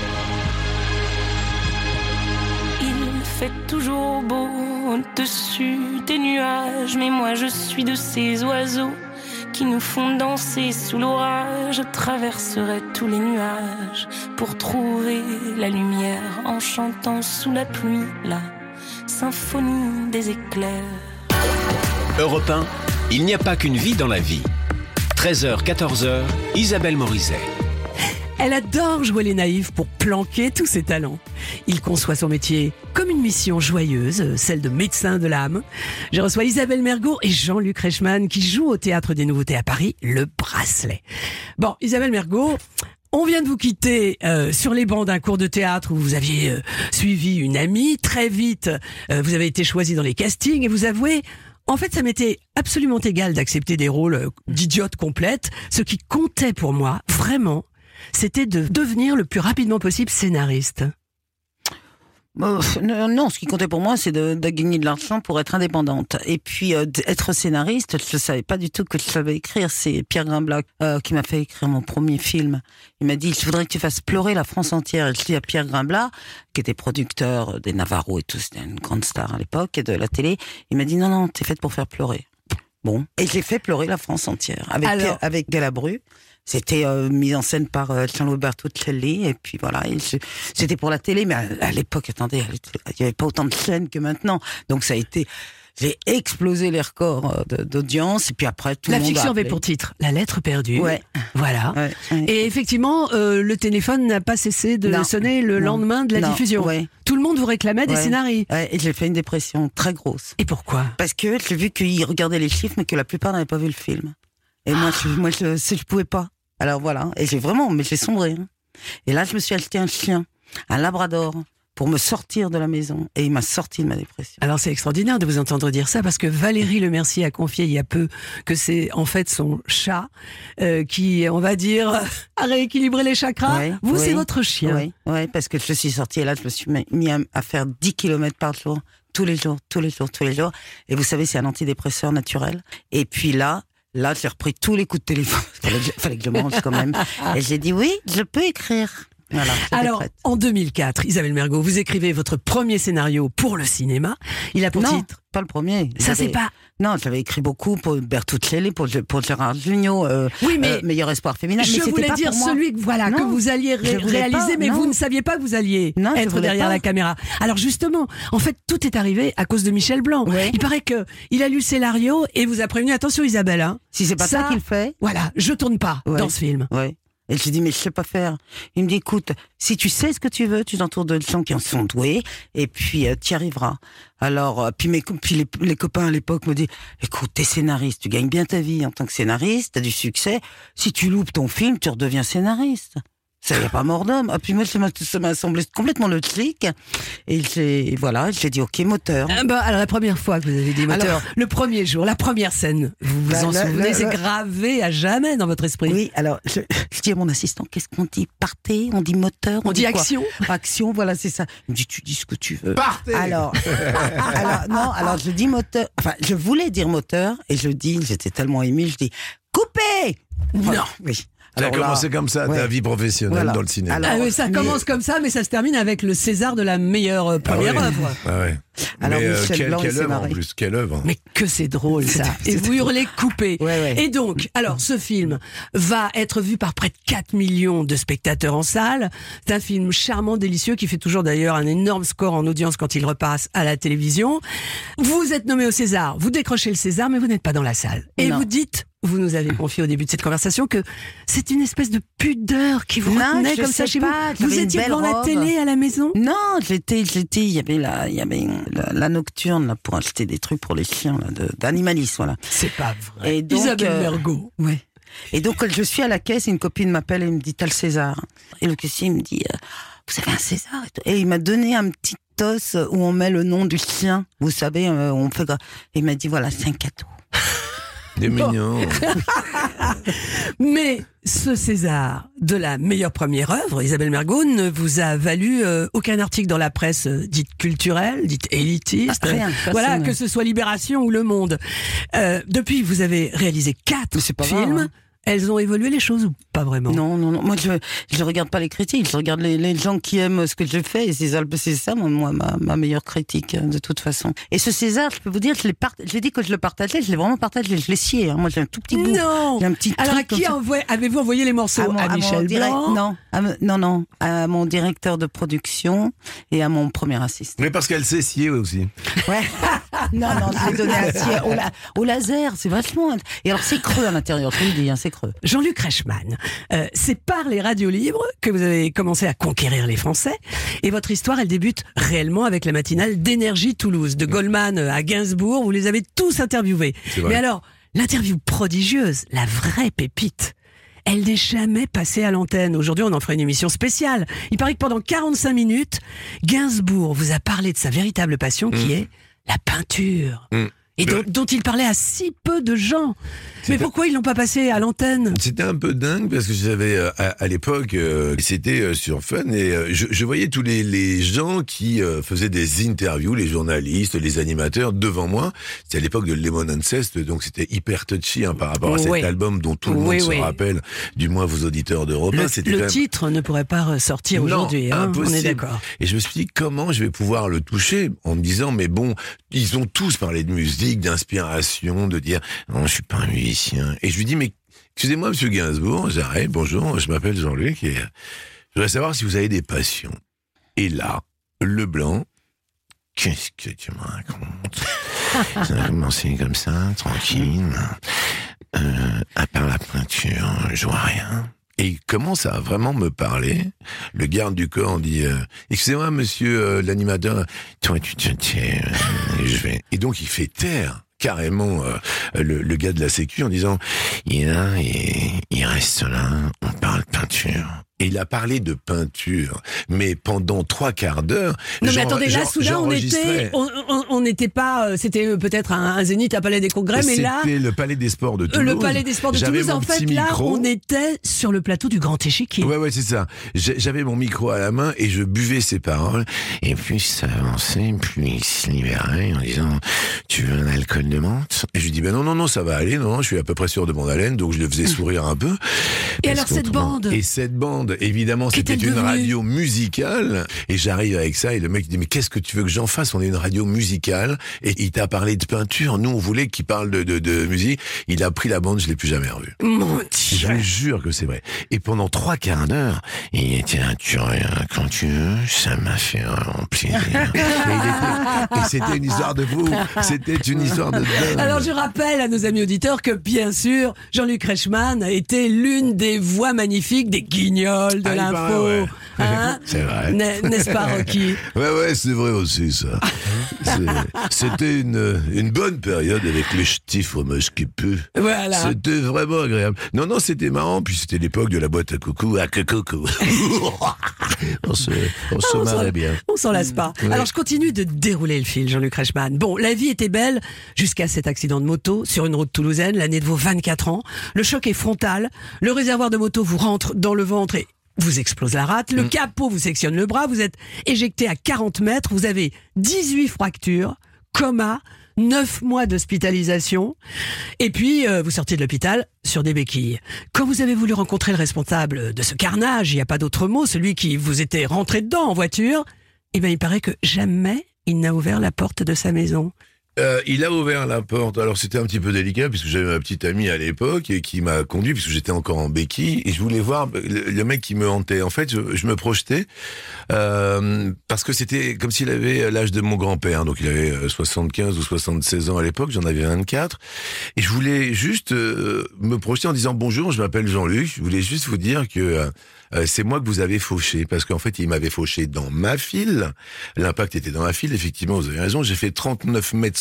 Il fait toujours beau au-dessus des nuages, mais moi je suis de ces oiseaux qui nous font danser sous l'orage. Je traverserai tous les nuages pour trouver la lumière en chantant sous la pluie la symphonie des éclairs. Europe un, il n'y a pas qu'une vie dans la vie. treize heures, quatorze heures, Isabelle Morizet. Elle adore jouer les naïfs pour planquer tous ses talents. Il conçoit son métier comme une mission joyeuse, celle de médecin de l'âme. Je reçois Isabelle Mergo et Jean-Luc Reichmann qui jouent au Théâtre des Nouveautés à Paris, Le Bracelet. Bon, Isabelle Mergo, on vient de vous quitter euh, sur les bancs d'un cours de théâtre où vous aviez euh, suivi une amie. Très vite, euh, vous avez été choisie dans les castings et vous avouez... En fait, ça m'était absolument égal d'accepter des rôles d'idiote complète. Ce qui comptait pour moi, vraiment, c'était de devenir le plus rapidement possible scénariste. Euh, non, ce qui comptait pour moi, c'est de, de gagner de l'argent pour être indépendante. Et puis, euh, être scénariste, je ne savais pas du tout que je savais écrire. C'est Pierre Grimblat euh, qui m'a fait écrire mon premier film. Il m'a dit, je voudrais que tu fasses pleurer la France entière. Et je dis à Pierre Grimblat, qui était producteur des Navarro et tout, c'était une grande star à l'époque, et de la télé, il m'a dit, non, non, t'es faite pour faire pleurer. Bon. Et j'ai fait pleurer la France entière. Avec, Alors... Pierre, avec Galabru. C'était euh, mis en scène par euh, Gianluca Bertuccelli, et puis voilà, et je, c'était pour la télé, mais à, à l'époque, attendez, il n'y avait pas autant de chaînes que maintenant, donc ça a été, j'ai explosé les records de, d'audience, et puis après tout la le monde. La fiction avait pour titre La lettre perdue. Ouais. Voilà. Ouais, ouais. Et effectivement, euh, le téléphone n'a pas cessé de non, sonner le non, lendemain de la non, diffusion. Ouais. Tout le monde vous réclamait des ouais. scénarios. Ouais, et j'ai fait une dépression très grosse. Et pourquoi ? Parce que j'ai vu qu'ils regardaient les chiffres, mais que la plupart n'avaient pas vu le film. Et moi, je, moi, je, je, je pouvais pas. Alors voilà, et j'ai vraiment, mais j'ai sombré. Hein. Et là, je me suis acheté un chien, un labrador, pour me sortir de la maison. Et il m'a sorti de ma dépression. Alors c'est extraordinaire de vous entendre dire ça, parce que Valérie Lemercier a confié il y a peu que c'est en fait son chat euh, qui, on va dire, a rééquilibré les chakras. Ouais, vous, oui, c'est votre chien. Oui, ouais, parce que je suis sortie et là, je me suis mis à, à faire dix kilomètres par jour, tous les jours, tous les jours, tous les jours. Et vous savez, c'est un antidépresseur naturel. Et puis là... Là, j'ai repris tous les coups de téléphone. Il fallait, fallait que je mange quand même. Et j'ai dit oui, je peux écrire. Voilà, alors, prête. en deux mille quatre, Isabelle Mergo, vous écrivez votre premier scénario pour le cinéma. Il a pour non, titre... pas le premier. Ça, j'avais... c'est pas... Non, j'avais écrit beaucoup pour Bertuccelli, pour, pour Gérard Jugnot, euh, oui, mais euh, Meilleur espoir féminin. Je mais voulais pas dire pour celui que, voilà, non, que vous alliez ré- réaliser, pas, mais non. vous ne saviez pas que vous alliez non, être derrière pas. la caméra. Alors justement, en fait, tout est arrivé à cause de Michel Blanc. Ouais. Il paraît que il a lu le scénario et vous a prévenu, attention Isabelle, hein, si c'est pas ça, ça qu'il fait. Voilà, je tourne pas ouais. dans ce film. Ouais. Et je lui dis, mais je sais pas faire. Il me dit, écoute, si tu sais ce que tu veux, tu t'entoures de gens qui en sont doués, et puis euh, tu y arriveras. Alors, euh, puis, mes, puis les, les copains à l'époque me disent, écoute, t'es scénariste, tu gagnes bien ta vie en tant que scénariste, t'as du succès. Si tu loupes ton film, tu redeviens scénariste. Ça y a pas mort d'homme. Ah, puis moi, ça m'a, ça m'a semblé complètement logique. Et j'ai, voilà, j'ai dit, ok, moteur. Ah bah, alors, la première fois que vous avez dit moteur, alors, le premier jour, la première scène, vous vous bah, en le, souvenez, le, c'est le... gravé à jamais dans votre esprit. Oui, alors, je, je dis à mon assistant, qu'est-ce qu'on dit? Partez, on dit moteur, on, on dit, dit quoi? action. Action, voilà, c'est ça. Il me dit, tu dis ce que tu veux. Partez! Alors, alors, non, alors je dis moteur, enfin, je voulais dire moteur, et je dis, j'étais tellement ému, je dis, coupez! Non. Oui. Ça a commencé comme ça, ouais. ta vie professionnelle voilà. dans le cinéma. Alors, ah oui, ça mais... commence comme ça, mais ça se termine avec le César de la meilleure euh, première ah oui. œuvre. Ah ouais. Alors, mais euh, quelle, quelle œuvre en plus, quelle œuvre. Mais que c'est drôle ça. Et vous hurlez coupé. Ouais, ouais. Et donc, alors ce film va être vu par près de quatre millions de spectateurs en salle. C'est un film charmant, délicieux, qui fait toujours d'ailleurs un énorme score en audience quand il repasse à la télévision. Vous êtes nommé au César, vous décrochez le César, mais vous n'êtes pas dans la salle. Et non. vous dites... Vous nous avez confié au début de cette conversation que c'est une espèce de pudeur qui vous non, retenait comme ça chez pas, vous. Vous étiez devant robe. la télé à la maison? Non, j'étais, j'étais, il y avait la, il y avait la, la nocturne là pour acheter des trucs pour les chiens là, de, d'animalisme, voilà. C'est pas vrai. Et donc, Isabelle euh, Mergo. Ouais. Et donc, quand je suis à la caisse, une copine m'appelle et me dit, t'as le César. Et le caissier me dit, euh, vous avez un César? Et il m'a donné un petit os où on met le nom du chien. Vous savez, euh, on fait. Et il m'a dit, voilà, c'est un cadeau. C'est mignon. Mais ce César de la meilleure première œuvre, Isabelle Mergo, ne vous a valu euh, aucun article dans la presse euh, dite culturelle, dite élitiste. Ah, rien, voilà, personne. que ce soit Libération ou Le Monde. Euh, depuis, vous avez réalisé quatre Mais c'est pas films. grave, hein. Elles ont évolué les choses ou pas vraiment? Non, non, non. Moi, je je regarde pas les critiques. Je regarde les, les gens qui aiment ce que je fais. Et c'est ça, c'est ça moi, ma, ma meilleure critique, de toute façon. Et ce César, je peux vous dire, je l'ai part... j'ai dit que je le partageais. Je l'ai vraiment partagé. Je l'ai scié. Hein. Moi, j'ai un tout petit bout. Non. J'ai un petit Alors, à truc qui comme ça. envoie... avez-vous envoyé les morceaux? À, mon, à, à mon Michel direct- Blanc? Non, à me- non, non, à mon directeur de production et à mon premier assistant. Mais parce qu'elle sait scier aussi. Ouais. Non, non, je l'ai donné à scier au, la- au laser. C'est vachement. Et alors, c'est creux à l'intérieur. Je vous le dis, hein, c'est creux. Jean-Luc Reichmann, euh, c'est par les radios libres que vous avez commencé à conquérir les Français. Et votre histoire, elle débute réellement avec la matinale d'Énergie Toulouse. De Goldman à Gainsbourg, vous les avez tous interviewés. C'est vrai. Mais alors, l'interview prodigieuse, la vraie pépite, elle n'est jamais passée à l'antenne. Aujourd'hui, on en fera une émission spéciale. Il paraît que pendant quarante-cinq minutes, Gainsbourg vous a parlé de sa véritable passion qui Mmh. est la peinture. Mmh. Et dont, dont il parlait à si peu de gens. Mais C'était- pourquoi ils l'ont pas passé à l'antenne? C'était un peu dingue parce que j'avais euh, à, à l'époque, euh, c'était euh, sur Fun et euh, je, je voyais tous les, les gens qui euh, faisaient des interviews, les journalistes, les animateurs devant moi. C'était à l'époque de Lemon Ancest, donc c'était hyper touchy hein, par rapport à cet Oui. album dont tout le Oui, monde oui. se rappelle, du moins vos auditeurs d'Europe un. Le, C'était le quand même- titre ne pourrait pas ressortir Non, aujourd'hui, hein, on impossible. est d'accord. Et je me suis dit, comment je vais pouvoir le toucher en me disant, mais bon, ils ont tous parlé de musique, d'inspiration, de dire, non, je suis pas un musicien. Et je lui dis, mais excusez-moi, monsieur Gainsbourg, j'arrive, bonjour, je m'appelle Jean-Luc et euh, je voudrais savoir si vous avez des passions. Et là, Leblanc, qu'est-ce que tu me racontes? Ça a commencé comme ça, tranquille. Euh, à part la peinture, je vois rien. Et il commence à vraiment me parler. Le garde du corps dit euh, excusez-moi monsieur euh, l'animateur, toi tu te tais, euh, je vais. Et donc il fait taire carrément euh, le, le gars de la sécu en disant il est là et il reste là, on parle peinture. Et il a parlé de peinture, mais pendant trois quarts d'heure. Non mais j'en- attendez, là j'en- soudain on j'enregistrais. était, on, on, on n'était pas, euh, c'était euh, peut-être un, un zénith à Palais des Congrès, mais là, C'était le Palais des Sports de euh, Toulouse. le Palais des Sports de J'avais Toulouse, mon en fait petit là, micro. on était sur le plateau du Grand Échiquier. Ouais, ouais, c'est ça. J'ai- J'avais mon micro à la main et je buvais ses paroles. Et plus ça avançait, plus il se libérait en disant « Tu veux un alcool de menthe ?» Et je lui dis « Ben non, non, non, ça va aller. Non, non, je suis à peu près sûr de mon haleine. » Donc je le faisais sourire un peu. Et Parce alors, cette qu'autrement- bande Et cette bande, évidemment, c'était Qu'est-elle une devenue radio musicale. Et j'arrive avec ça et le mec dit « Mais qu'est-ce que tu veux que j'en fasse? On est une radio musicale. » Et il t'a parlé de peinture. Nous, on voulait qu'il parle de, de, de musique. Il a pris la bande, je l'ai plus jamais revu. Mon Je Dieu. vous jure que c'est vrai. Et pendant trois quarts d'heure, il était là, tu reviens quand tu veux, ça m'a fait vraiment plaisir. et, il était- et c'était une histoire de fou. C'était une histoire de dingue. Alors je rappelle à nos amis auditeurs que bien sûr, Jean-Luc Reichmann a été l'une des voix magnifiques des guignols de Ah, il l'info. paraît, ouais. Hein C'est vrai. N'est- N'est-ce pas, Rocky? Ouais, ouais, c'est vrai aussi, ça. C'est- C'était une, une bonne période avec les ch'tis fromages qui puent. Voilà. C'était vraiment agréable. Non, non, c'était marrant, puis c'était l'époque de la boîte à coucou, à coucou. on se, on se Ah, on s'en- marrait bien. On s'en lasse pas. Ouais. Alors je continue de dérouler le fil, Jean-Luc Reichmann. Bon, la vie était belle jusqu'à cet accident de moto sur une route toulousaine, l'année de vos vingt-quatre ans. Le choc est frontal, le réservoir de moto vous rentre dans le ventre et vous explose la rate, le capot vous sectionne le bras, vous êtes éjecté à quarante mètres, vous avez dix-huit fractures, coma, neuf mois d'hospitalisation, et puis euh, vous sortez de l'hôpital sur des béquilles. Quand vous avez voulu rencontrer le responsable de ce carnage, il n'y a pas d'autre mot, celui qui vous était rentré dedans en voiture, eh bien il paraît que jamais il n'a ouvert la porte de sa maison. Euh, il a ouvert la porte. Alors c'était un petit peu délicat puisque j'avais ma petite amie à l'époque et qui m'a conduit puisque j'étais encore en béquille et je voulais voir le, le mec qui me hantait. En fait, je, je me projetais euh, parce que c'était comme s'il avait l'âge de mon grand-père. Donc il avait soixante-quinze ou soixante-seize ans à l'époque. J'en avais vingt-quatre et je voulais juste euh, me projeter en disant bonjour. Je m'appelle Jean-Luc. Je voulais juste vous dire que euh, euh, c'est moi que vous avez fauché parce qu'en fait il m'avait fauché dans ma file. L'impact était dans ma file. Effectivement, vous avez raison. J'ai fait trente-neuf mètres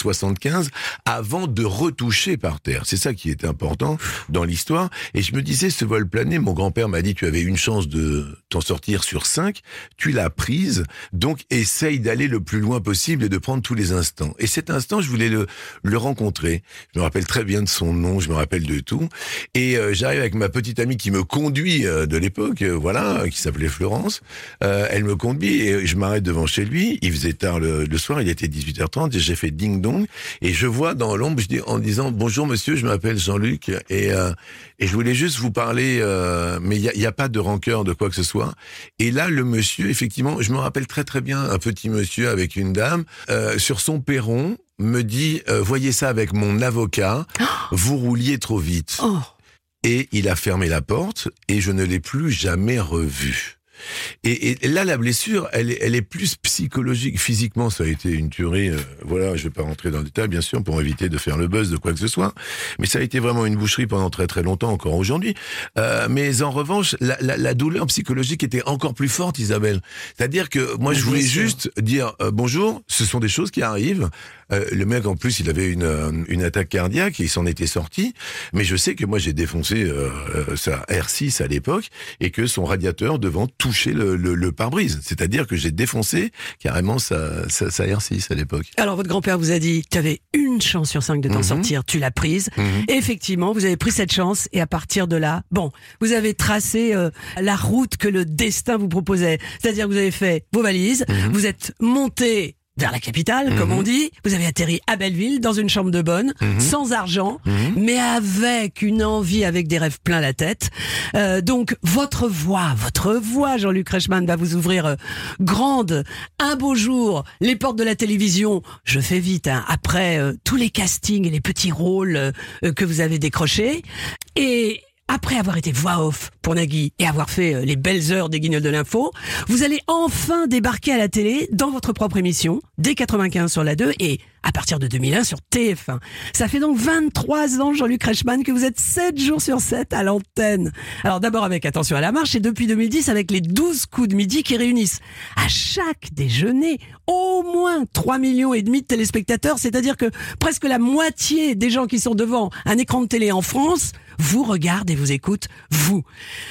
soixante-quinze avant de retoucher par terre. C'est ça qui est important dans l'histoire. Et je me disais, ce vol plané, mon grand-père m'a dit, tu avais une chance de t'en sortir sur cinq, tu l'as prise, donc essaye d'aller le plus loin possible et de prendre tous les instants. Et cet instant, je voulais le, le rencontrer. Je me rappelle très bien de son nom, je me rappelle de tout. Et euh, j'arrive avec ma petite amie qui me conduit euh, de l'époque, euh, voilà, qui s'appelait Florence. Euh, elle me conduit et je m'arrête devant chez lui. Il faisait tard le, le soir, il était dix-huit heures trente et j'ai fait ding-dong. Et je vois dans l'ombre, je dis, en disant, bonjour monsieur, je m'appelle Jean-Luc et, euh, et je voulais juste vous parler, euh, mais il n'y a, y a pas de rancœur de quoi que ce soit. Et là, le monsieur, effectivement, je me rappelle très très bien, un petit monsieur avec une dame, euh, sur son perron, me dit, euh, voyez ça avec mon avocat, oh vous rouliez trop vite. Oh. Et il a fermé la porte et je ne l'ai plus jamais revu. Et, et là, la blessure, elle est, elle est plus psychologique. Physiquement, ça a été une tuerie. Euh, voilà, je vais pas rentrer dans le détail, bien sûr, pour éviter de faire le buzz de quoi que ce soit. Mais ça a été vraiment une boucherie pendant très très longtemps, encore aujourd'hui. Euh, mais en revanche, la, la, la douleur psychologique était encore plus forte, Isabelle. C'est-à-dire que moi, je voulais juste dire euh, bonjour. Ce sont des choses qui arrivent. Euh, le mec, en plus, il avait une, euh, une attaque cardiaque et il s'en était sorti. Mais je sais que moi, j'ai défoncé euh, euh, sa R six à l'époque et que son radiateur devant toucher le, le, le pare-brise. C'est-à-dire que j'ai défoncé carrément sa, sa, sa R six à l'époque. Alors, votre grand-père vous a dit, tu avais une chance sur cinq de t'en mmh. sortir, tu l'as prise. Mmh. Et effectivement, vous avez pris cette chance et à partir de là, bon, vous avez tracé euh, la route que le destin vous proposait. C'est-à-dire que vous avez fait vos valises, mmh. vous êtes monté vers la capitale, mmh. comme on dit. Vous avez atterri à Belleville, dans une chambre de bonne, mmh. sans argent, mmh. mais avec une envie, avec des rêves plein la tête. Euh, donc, votre voix, votre voix, Jean-Luc Reichmann, va vous ouvrir euh, grande. Un beau jour, les portes de la télévision, je fais vite, hein, après euh, tous les castings et les petits rôles euh, que vous avez décrochés. Et après avoir été voix off pour Nagui et avoir fait les belles heures des Guignols de l'info, vous allez enfin débarquer à la télé dans votre propre émission, dès quatre-vingt-quinze sur la deux et à partir de deux mille un sur T F un. Ça fait donc vingt-trois ans, Jean-Luc Reichmann, que vous êtes sept jours sur sept à l'antenne. Alors d'abord avec Attention à la marche et depuis deux mille dix avec les douze coups de midi qui réunissent à chaque déjeuner au moins trois millions et demi de téléspectateurs, c'est-à-dire que presque la moitié des gens qui sont devant un écran de télé en France vous regardent et vous écoutent, vous.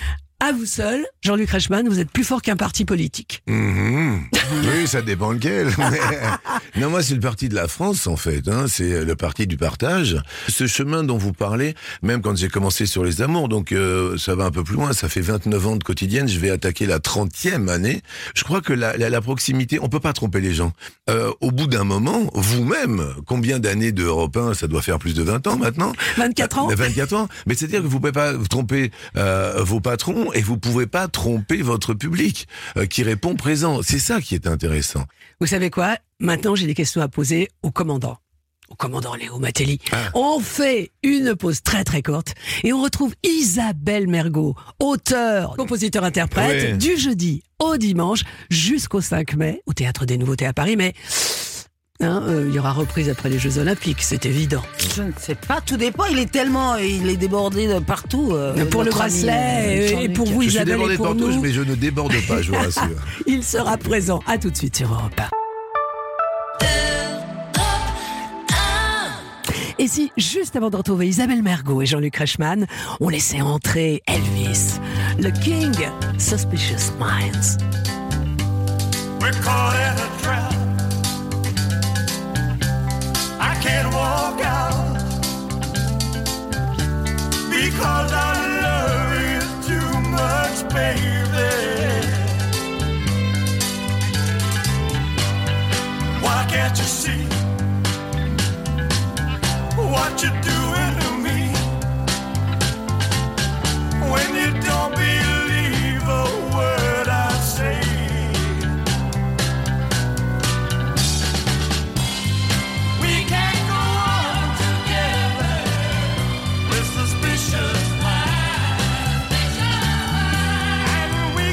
À vous seul, Jean-Luc Reichmann, vous êtes plus fort qu'un parti politique. Mmh. Oui, ça dépend lequel. Mais... Non, moi, c'est le parti de la France, en fait. Hein. C'est le parti du partage. Ce chemin dont vous parlez, même quand j'ai commencé sur les amours, donc euh, ça va un peu plus loin, ça fait vingt-neuf ans de quotidienne, je vais attaquer la trentième année. Je crois que la, la, la proximité, on peut pas tromper les gens. Euh, au bout d'un moment, vous-même, combien d'années de Europe un, ça doit faire plus de vingt ans maintenant. vingt-quatre ans. vingt-quatre ans. Mais c'est-à-dire que vous pouvez pas tromper euh, vos patrons, et vous pouvez pas tromper votre public euh, qui répond présent. C'est ça qui est intéressant. Vous savez quoi ? Maintenant, j'ai des questions à poser au commandant. Au commandant Léo Matelli. Ah. On fait une pause très très courte et on retrouve Isabelle Mergo, auteure, compositeur-interprète, oui. du jeudi au dimanche jusqu'au cinq mai au Théâtre des Nouveautés à Paris. Mais Hein, euh, il y aura reprise après les Jeux Olympiques, c'est évident. Je ne sais pas, tout dépend. Il est tellement, il est débordé de partout. Euh, pour le bracelet ami, et pour vous, Isabelle, et pour nous. Mais je ne déborde pas, je vous rassure. Il sera présent. À tout de suite sur Europe un. Et si, juste avant de retrouver Isabelle Mergo et Jean-Luc Reichmann, on laissait entrer Elvis, le King, Suspicious Minds. We're caught in a trap. I can't walk out because our love is too much, baby. Why can't you see what you're doing to me when you don't believe a word I say? We can't go on together with suspicious minds, and we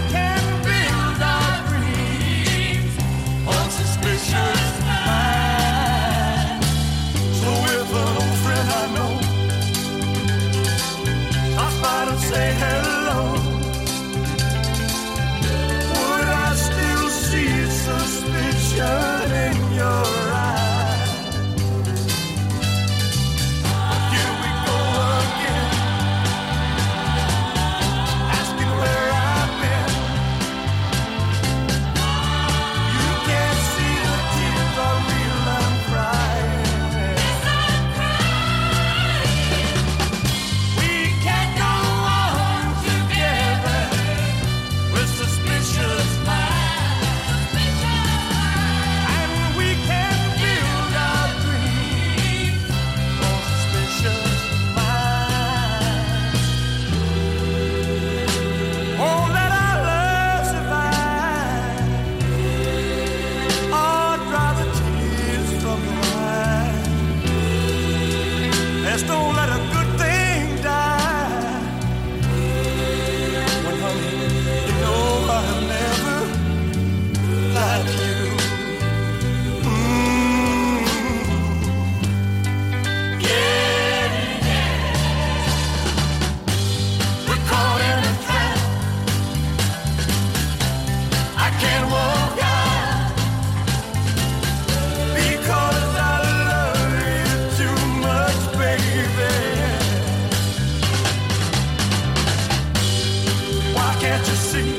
Can't you see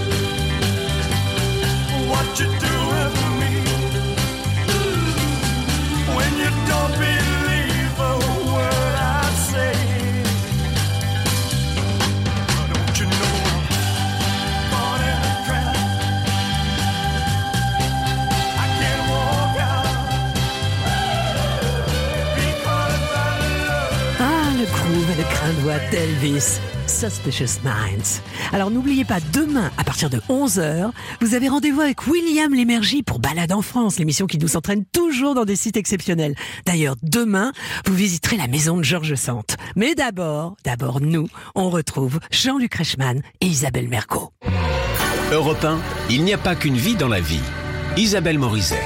what you're doing to me? When you don't believe a word I say, don't you know I'm caught in a trap? I can't walk out because I love you. Ah, le groove et le crin de voix d'Elvis. Suspicious Minds. Alors n'oubliez pas, demain, à partir de onze heures, vous avez rendez-vous avec William Lémergie pour Balade en France, l'émission qui nous entraîne toujours dans des sites exceptionnels. D'ailleurs, demain, vous visiterez la maison de Georges Sand. Mais d'abord, d'abord nous, on retrouve Jean-Luc Reichmann et Isabelle Mergo. Europe un, il n'y a pas qu'une vie dans la vie. Isabelle Morizet.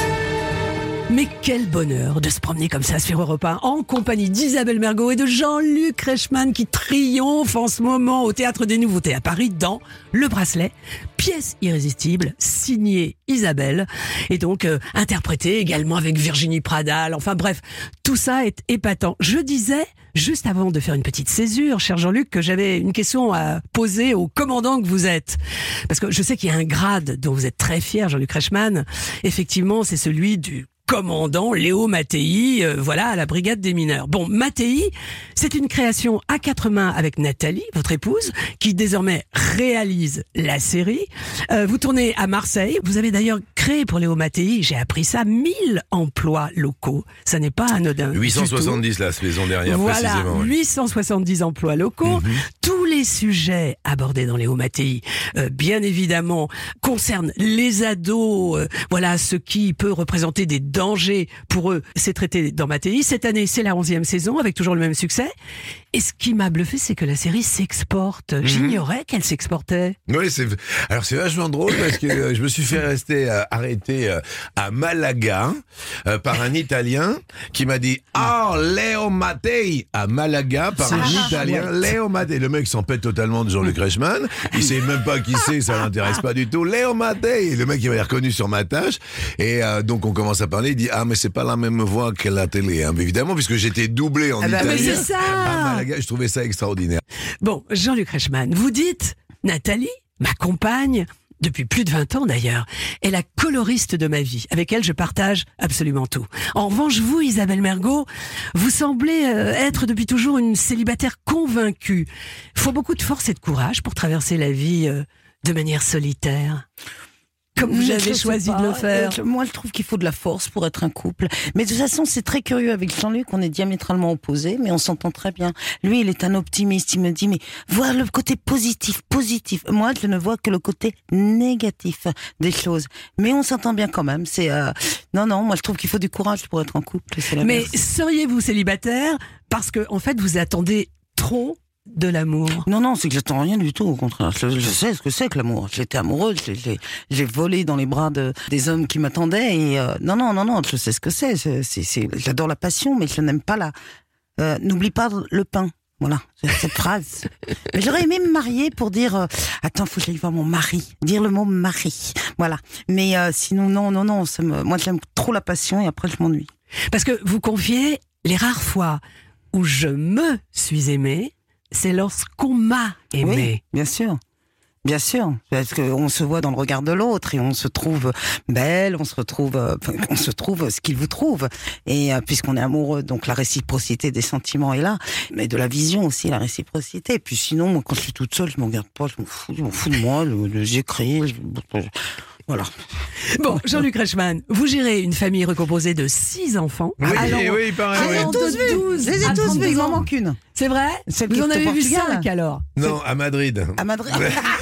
Mais quel bonheur de se promener comme ça sur Europe un, en compagnie d'Isabelle Mergo et de Jean-Luc Reichmann qui triomphe en ce moment au Théâtre des Nouveautés à Paris dans Le Bracelet, pièce irrésistible signée Isabelle et donc euh, interprétée également avec Virginie Pradal. Enfin bref, tout ça est épatant. Je disais, juste avant de faire une petite césure, cher Jean-Luc, que j'avais une question à poser au commandant que vous êtes. Parce que je sais qu'il y a un grade dont vous êtes très fier, Jean-Luc Reichmann. Effectivement, c'est celui du commandant Léo Mattei, euh, voilà, à la brigade des mineurs. Bon, Mattei, c'est une création à quatre mains avec Nathalie, votre épouse, qui désormais réalise la série. Euh, vous tournez à Marseille. Vous avez d'ailleurs créé pour Léo Mattei, j'ai appris ça, mille emplois locaux. Ça n'est pas anodin. huit cent soixante-dix la saison dernière, voilà, précisément. Oui. huit cent soixante-dix emplois locaux. Mm-hmm. Tous les sujets abordés dans Léo Mattei, euh, bien évidemment, concernent les ados, euh, voilà, ce qui peut représenter des danger pour eux, c'est traité dans Mattei. Cette année, c'est la onzième saison, avec toujours le même succès. Et ce qui m'a bluffé, c'est que la série s'exporte. Mmh. J'ignorais qu'elle s'exportait. Oui, c'est... alors c'est vachement drôle parce que je me suis fait rester euh, arrêté euh, à Malaga euh, par un Italien qui m'a dit « Ah, oh, Léo Mattei !» À Malaga par c'est un chouette. Italien, Léo Mattei. Le mec s'en pète totalement de Jean-Luc Reichmann. Il sait même pas qui c'est, ça l'intéresse pas du tout. Léo Mattei. Le mec, il m'a reconnu sur ma tâche. Et euh, donc, on commence à parler. Il dit « Ah, mais c'est pas la même voix que la télé. Hein. » Évidemment, puisque j'étais doublé en ah bah italien. Mais c'est ça. À Malaga, je trouvais ça extraordinaire. Bon, Jean-Luc Reichmann, vous dites, Nathalie, ma compagne, depuis plus de vingt ans d'ailleurs, est la coloriste de ma vie, avec elle je partage absolument tout. En revanche, vous, Isabelle Mergo, vous semblez euh, être depuis toujours une célibataire convaincue. Il faut beaucoup de force et de courage pour traverser la vie euh, de manière solitaire. Comme vous avez choisi de le faire. Euh, moi, je trouve qu'il faut de la force pour être un couple. Mais de toute façon, c'est très curieux avec Jean-Luc. On est diamétralement opposés, mais on s'entend très bien. Lui, il est un optimiste. Il me dit, mais vois le côté positif, positif. Moi, je ne vois que le côté négatif des choses. Mais on s'entend bien quand même. C'est euh... non, non. Moi, je trouve qu'il faut du courage pour être en couple. C'est la mais merci. Seriez-vous célibataire parce que, en fait, vous attendez trop de l'amour? Non, non, c'est que j'attends rien du tout, au contraire. Je, je sais ce que c'est que l'amour. J'étais amoureuse, j'ai, j'ai, j'ai volé dans les bras de, des hommes qui m'attendaient et euh, non, non, non, non, je sais ce que c'est. c'est, c'est, c'est j'adore la passion, mais je n'aime pas la... Euh, n'oublie pas le pain. Voilà, c'est cette phrase. Mais j'aurais aimé me marier pour dire euh, attends, faut que j'aille voir mon mari. Dire le mot mari. Voilà. Mais euh, sinon, non, non, non. Ça me... Moi, j'aime trop la passion et après, je m'ennuie. Parce que vous confiez les rares fois où je me suis aimée, c'est lorsqu'on m'a aimé. Oui, bien sûr. Bien sûr. Parce qu'on se voit dans le regard de l'autre et on se trouve belle, on se retrouve, euh, on se trouve ce qu'il vous trouve. Et euh, puisqu'on est amoureux, donc la réciprocité des sentiments est là. Mais de la vision aussi, la réciprocité. Et puis sinon, moi, quand je suis toute seule, je m'en regarde pas, je m'en fous, je m'en fous de moi, le, le, j'écris, je, je, voilà. Bon, Jean-Luc Reichmann, vous gérez une famille recomposée de six enfants. Oui, Alors, oui, il paraît. Je les ai tous vus. Je les ai tous vus, il m'en manque une. C'est vrai? Celle vous qui en est au avez vu Portugal. cinq alors? Non, à Madrid. À Madrid.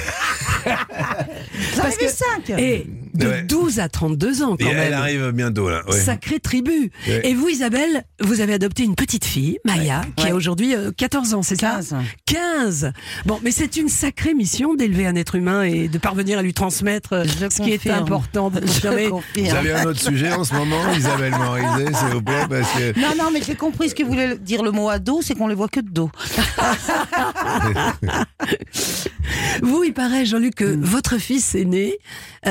J'en Parce ai vu que- cinq. Et de Ouais. douze à trente-deux ans Et quand elle même. arrive bientôt, là. Ouais. Sacrée tribu. Ouais. Et vous, Isabelle, vous avez adopté une petite fille, Maya, qui Ouais. a aujourd'hui euh, quatorze ans, c'est ça? quinze. quinze. Bon, mais c'est une sacrée mission d'élever un être humain et de parvenir à lui transmettre euh, Je ce qui est confirme. important. Vous confirmez? Je Vous confirme. avez un autre sujet en ce moment, Isabelle Morizet, s'il vous plaît, parce que... Non, non, mais j'ai compris ce que voulait dire le mot ado, c'est qu'on les voit que de dos. Vous, il paraît, Jean-Luc, que votre fils aîné euh,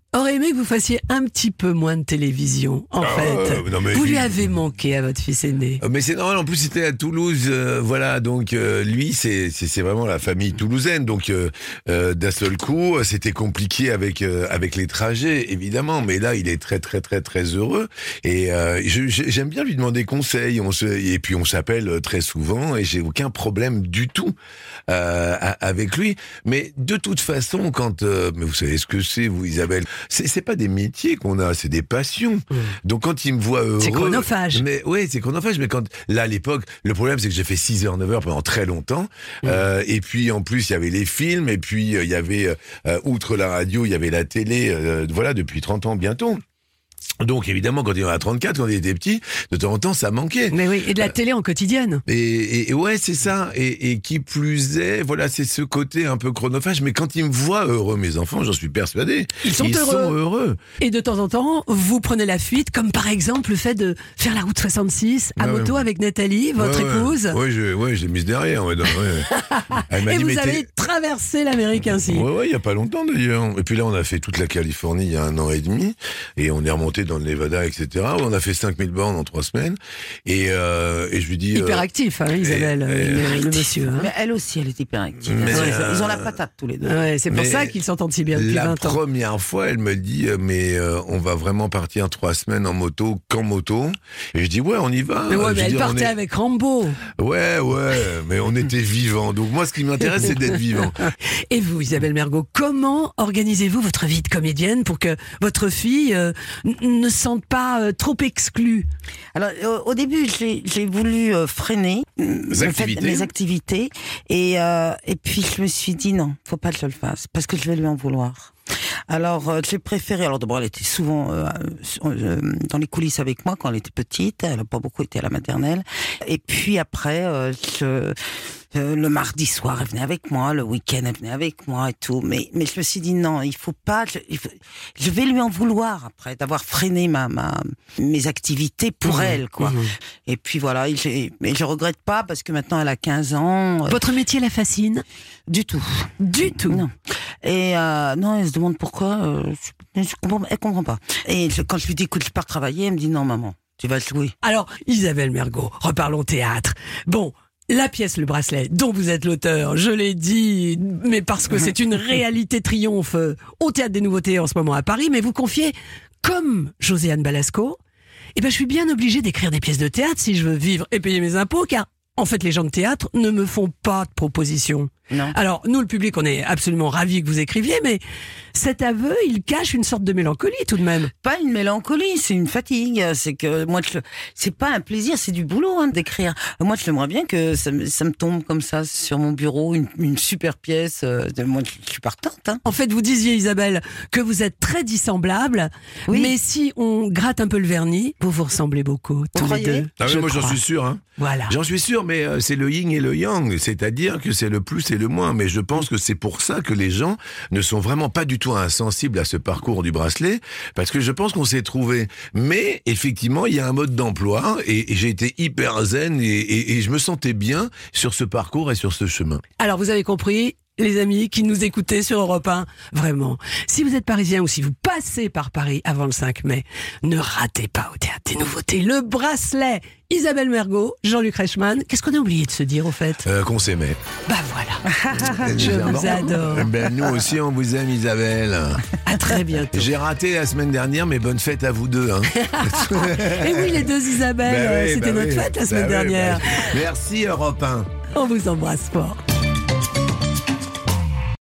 aurait aimé que vous fassiez un petit peu moins de télévision, en Ah, fait. non, mais vous lui- lui avez manqué à votre fils aîné. Euh, Mais c'est normal, en plus c'était à Toulouse, euh, voilà, donc euh, lui c'est c'est c'est vraiment la famille toulousaine, donc euh, euh, d'un seul coup euh, c'était compliqué avec euh, avec les trajets évidemment, mais là il est très très très très heureux et euh, je- je- j'aime bien lui demander conseil, on se et puis on s'appelle très souvent et j'ai aucun problème du tout euh, a- avec lui, mais de toute façon quand euh, mais vous savez ce que c'est vous Isabelle, c'est c'est pas des métiers qu'on a, c'est des passions, donc quand il me voit heureux, C'est chronophage. mais oui, c'est chronophage, mais quand là à l'époque, le problème c'est que j'ai fait six heures, neuf heures pendant très longtemps, euh, et puis en plus il y avait les films, et puis euh, il y avait euh, outre la radio, il y avait la télé, euh, voilà depuis trente ans bientôt. Donc évidemment quand il en a trente-quatre, quand il était petit, de temps en temps ça manquait. Mais oui, et de la télé en quotidienne. Et, et, et ouais, c'est ça. Et, et qui plus est, voilà, c'est ce côté un peu chronophage. Mais quand ils me voient heureux, mes enfants, j'en suis persuadé. Ils sont heureux. sont heureux. Et de temps en temps, vous prenez la fuite, comme par exemple le fait de faire la route soixante-six à Ouais, moto ouais. avec Nathalie, votre Ouais, ouais. épouse. Ouais, je, ouais, je l'ai mise derrière. Ouais, non, ouais. Elle m'a Et dit, vous mais avez t'es- traversé l'Amérique ainsi. Ouais, ouais, il y a pas longtemps d'ailleurs. Et puis là, on a fait toute la Californie il y a un an et demi, et on est remonté dans le Nevada, et cetera. On a fait cinq mille bornes en trois semaines, et, euh, et je lui dis. Hyper euh, actif, hein, Isabelle, et- le, le monsieur. hein. Mais elle aussi, elle est hyper active. Mais, Ils ont- euh, Ils ont la patate tous les deux. Ouais, c'est pour Mais ça qu'ils s'entendent si bien depuis La vingt ans. première fois, elle me dit, euh, mais euh, on va vraiment partir trois semaines en moto, qu'en moto. Et je dis, ouais, on y va. Mais ouais, Je mais veux elle dire, on partait est- avec Rambo. Ouais, ouais, mais on était vivants. Donc moi, ce qui m'intéresse, c'est d'être vivant. Et vous, Isabelle Mergo, comment organisez-vous votre vie de comédienne pour que votre fille euh, n- ne se sente pas euh, trop exclue? Alors, au, au début, j'ai j'ai voulu euh, freiner euh, en fait, activités. mes activités. Et, euh, et puis, je me suis dit, non, faut pas que je le fasse, parce que je vais lui en vouloir. Alors, euh, j'ai préféré... Alors, d'abord, elle était souvent euh, euh, dans les coulisses avec moi quand elle était petite. Elle n'a pas beaucoup été à la maternelle. Et puis après, euh, je... Euh, le mardi soir, elle venait avec moi, le week-end, elle venait avec moi et tout. Mais, mais je me suis dit non, il faut pas. Je, il faut- je vais lui en vouloir après d'avoir freiné ma, ma mes activités pour Mmh, elle, quoi. mmh. Et puis voilà, et j'ai- mais je regrette pas parce que maintenant elle a quinze ans. euh, Votre métier la fascine? du tout. Du tout. Non. Et euh, non, elle se demande pourquoi. Euh, je, je comprends, elle comprend pas. Et je- quand je lui dis écoute, je pars travailler, elle me dit non maman, tu vas jouer. Alors, Isabelle Mergo, reparlons théâtre. Bon, la pièce Le Bracelet, dont vous êtes l'auteur, je l'ai dit, mais parce que c'est une réalité triomphe euh, au Théâtre des Nouveautés en ce moment à Paris, mais vous confiez, comme Josiane Balasco, eh ben, je suis bien obligée d'écrire des pièces de théâtre si je veux vivre et payer mes impôts, car en fait, les gens de théâtre ne me font pas de propositions. Non. Alors, nous, le public, on est absolument ravis que vous écriviez, mais cet aveu, il cache une sorte de mélancolie tout de même. Pas une mélancolie, c'est une fatigue. C'est que moi, je, c'est pas un plaisir, c'est du boulot hein, d'écrire. Moi, j'aimerais bien que ça, me- ça me tombe comme ça sur mon bureau, une, une super pièce. euh, de- moi, je suis partante. Hein. En fait, vous disiez, Isabelle, que vous êtes très dissemblable, Oui. mais si on gratte un peu le vernis, vous vous ressemblez beaucoup, tous les croyez deux. Ah oui, je moi, j'en crois. suis sûr. Hein. Voilà. J'en suis sûr, mais euh, c'est le yin et le yang, c'est-à-dire que c'est le plus et le moins. Mais je pense que c'est pour ça que les gens ne sont vraiment pas du tout insensibles à ce parcours du bracelet, parce que je pense qu'on s'est trouvé. Mais effectivement, il y a un mode d'emploi, et, et j'ai été hyper zen, et, et, et je me sentais bien sur ce parcours et sur ce chemin. Alors, vous avez compris, les amis qui nous écoutez sur Europe un, vraiment, si vous êtes parisien ou si vous passez par Paris avant le cinq mai, ne ratez pas au Théâtre des Nouveautés Le Bracelet. Isabelle Mergo, Jean-Luc Reichmann, qu'est-ce qu'on a oublié de se dire au fait? Euh, qu'on s'aimait. Bah voilà, je vous adore. Ben, nous aussi, on vous aime, Isabelle. À très bientôt. J'ai raté la semaine dernière, mais bonne fête à vous deux. Hein. Et oui, les deux Isabelle, Ben oui, c'était ben notre oui. fête la Ben semaine oui, dernière. ben- Merci Europe un. On vous embrasse fort.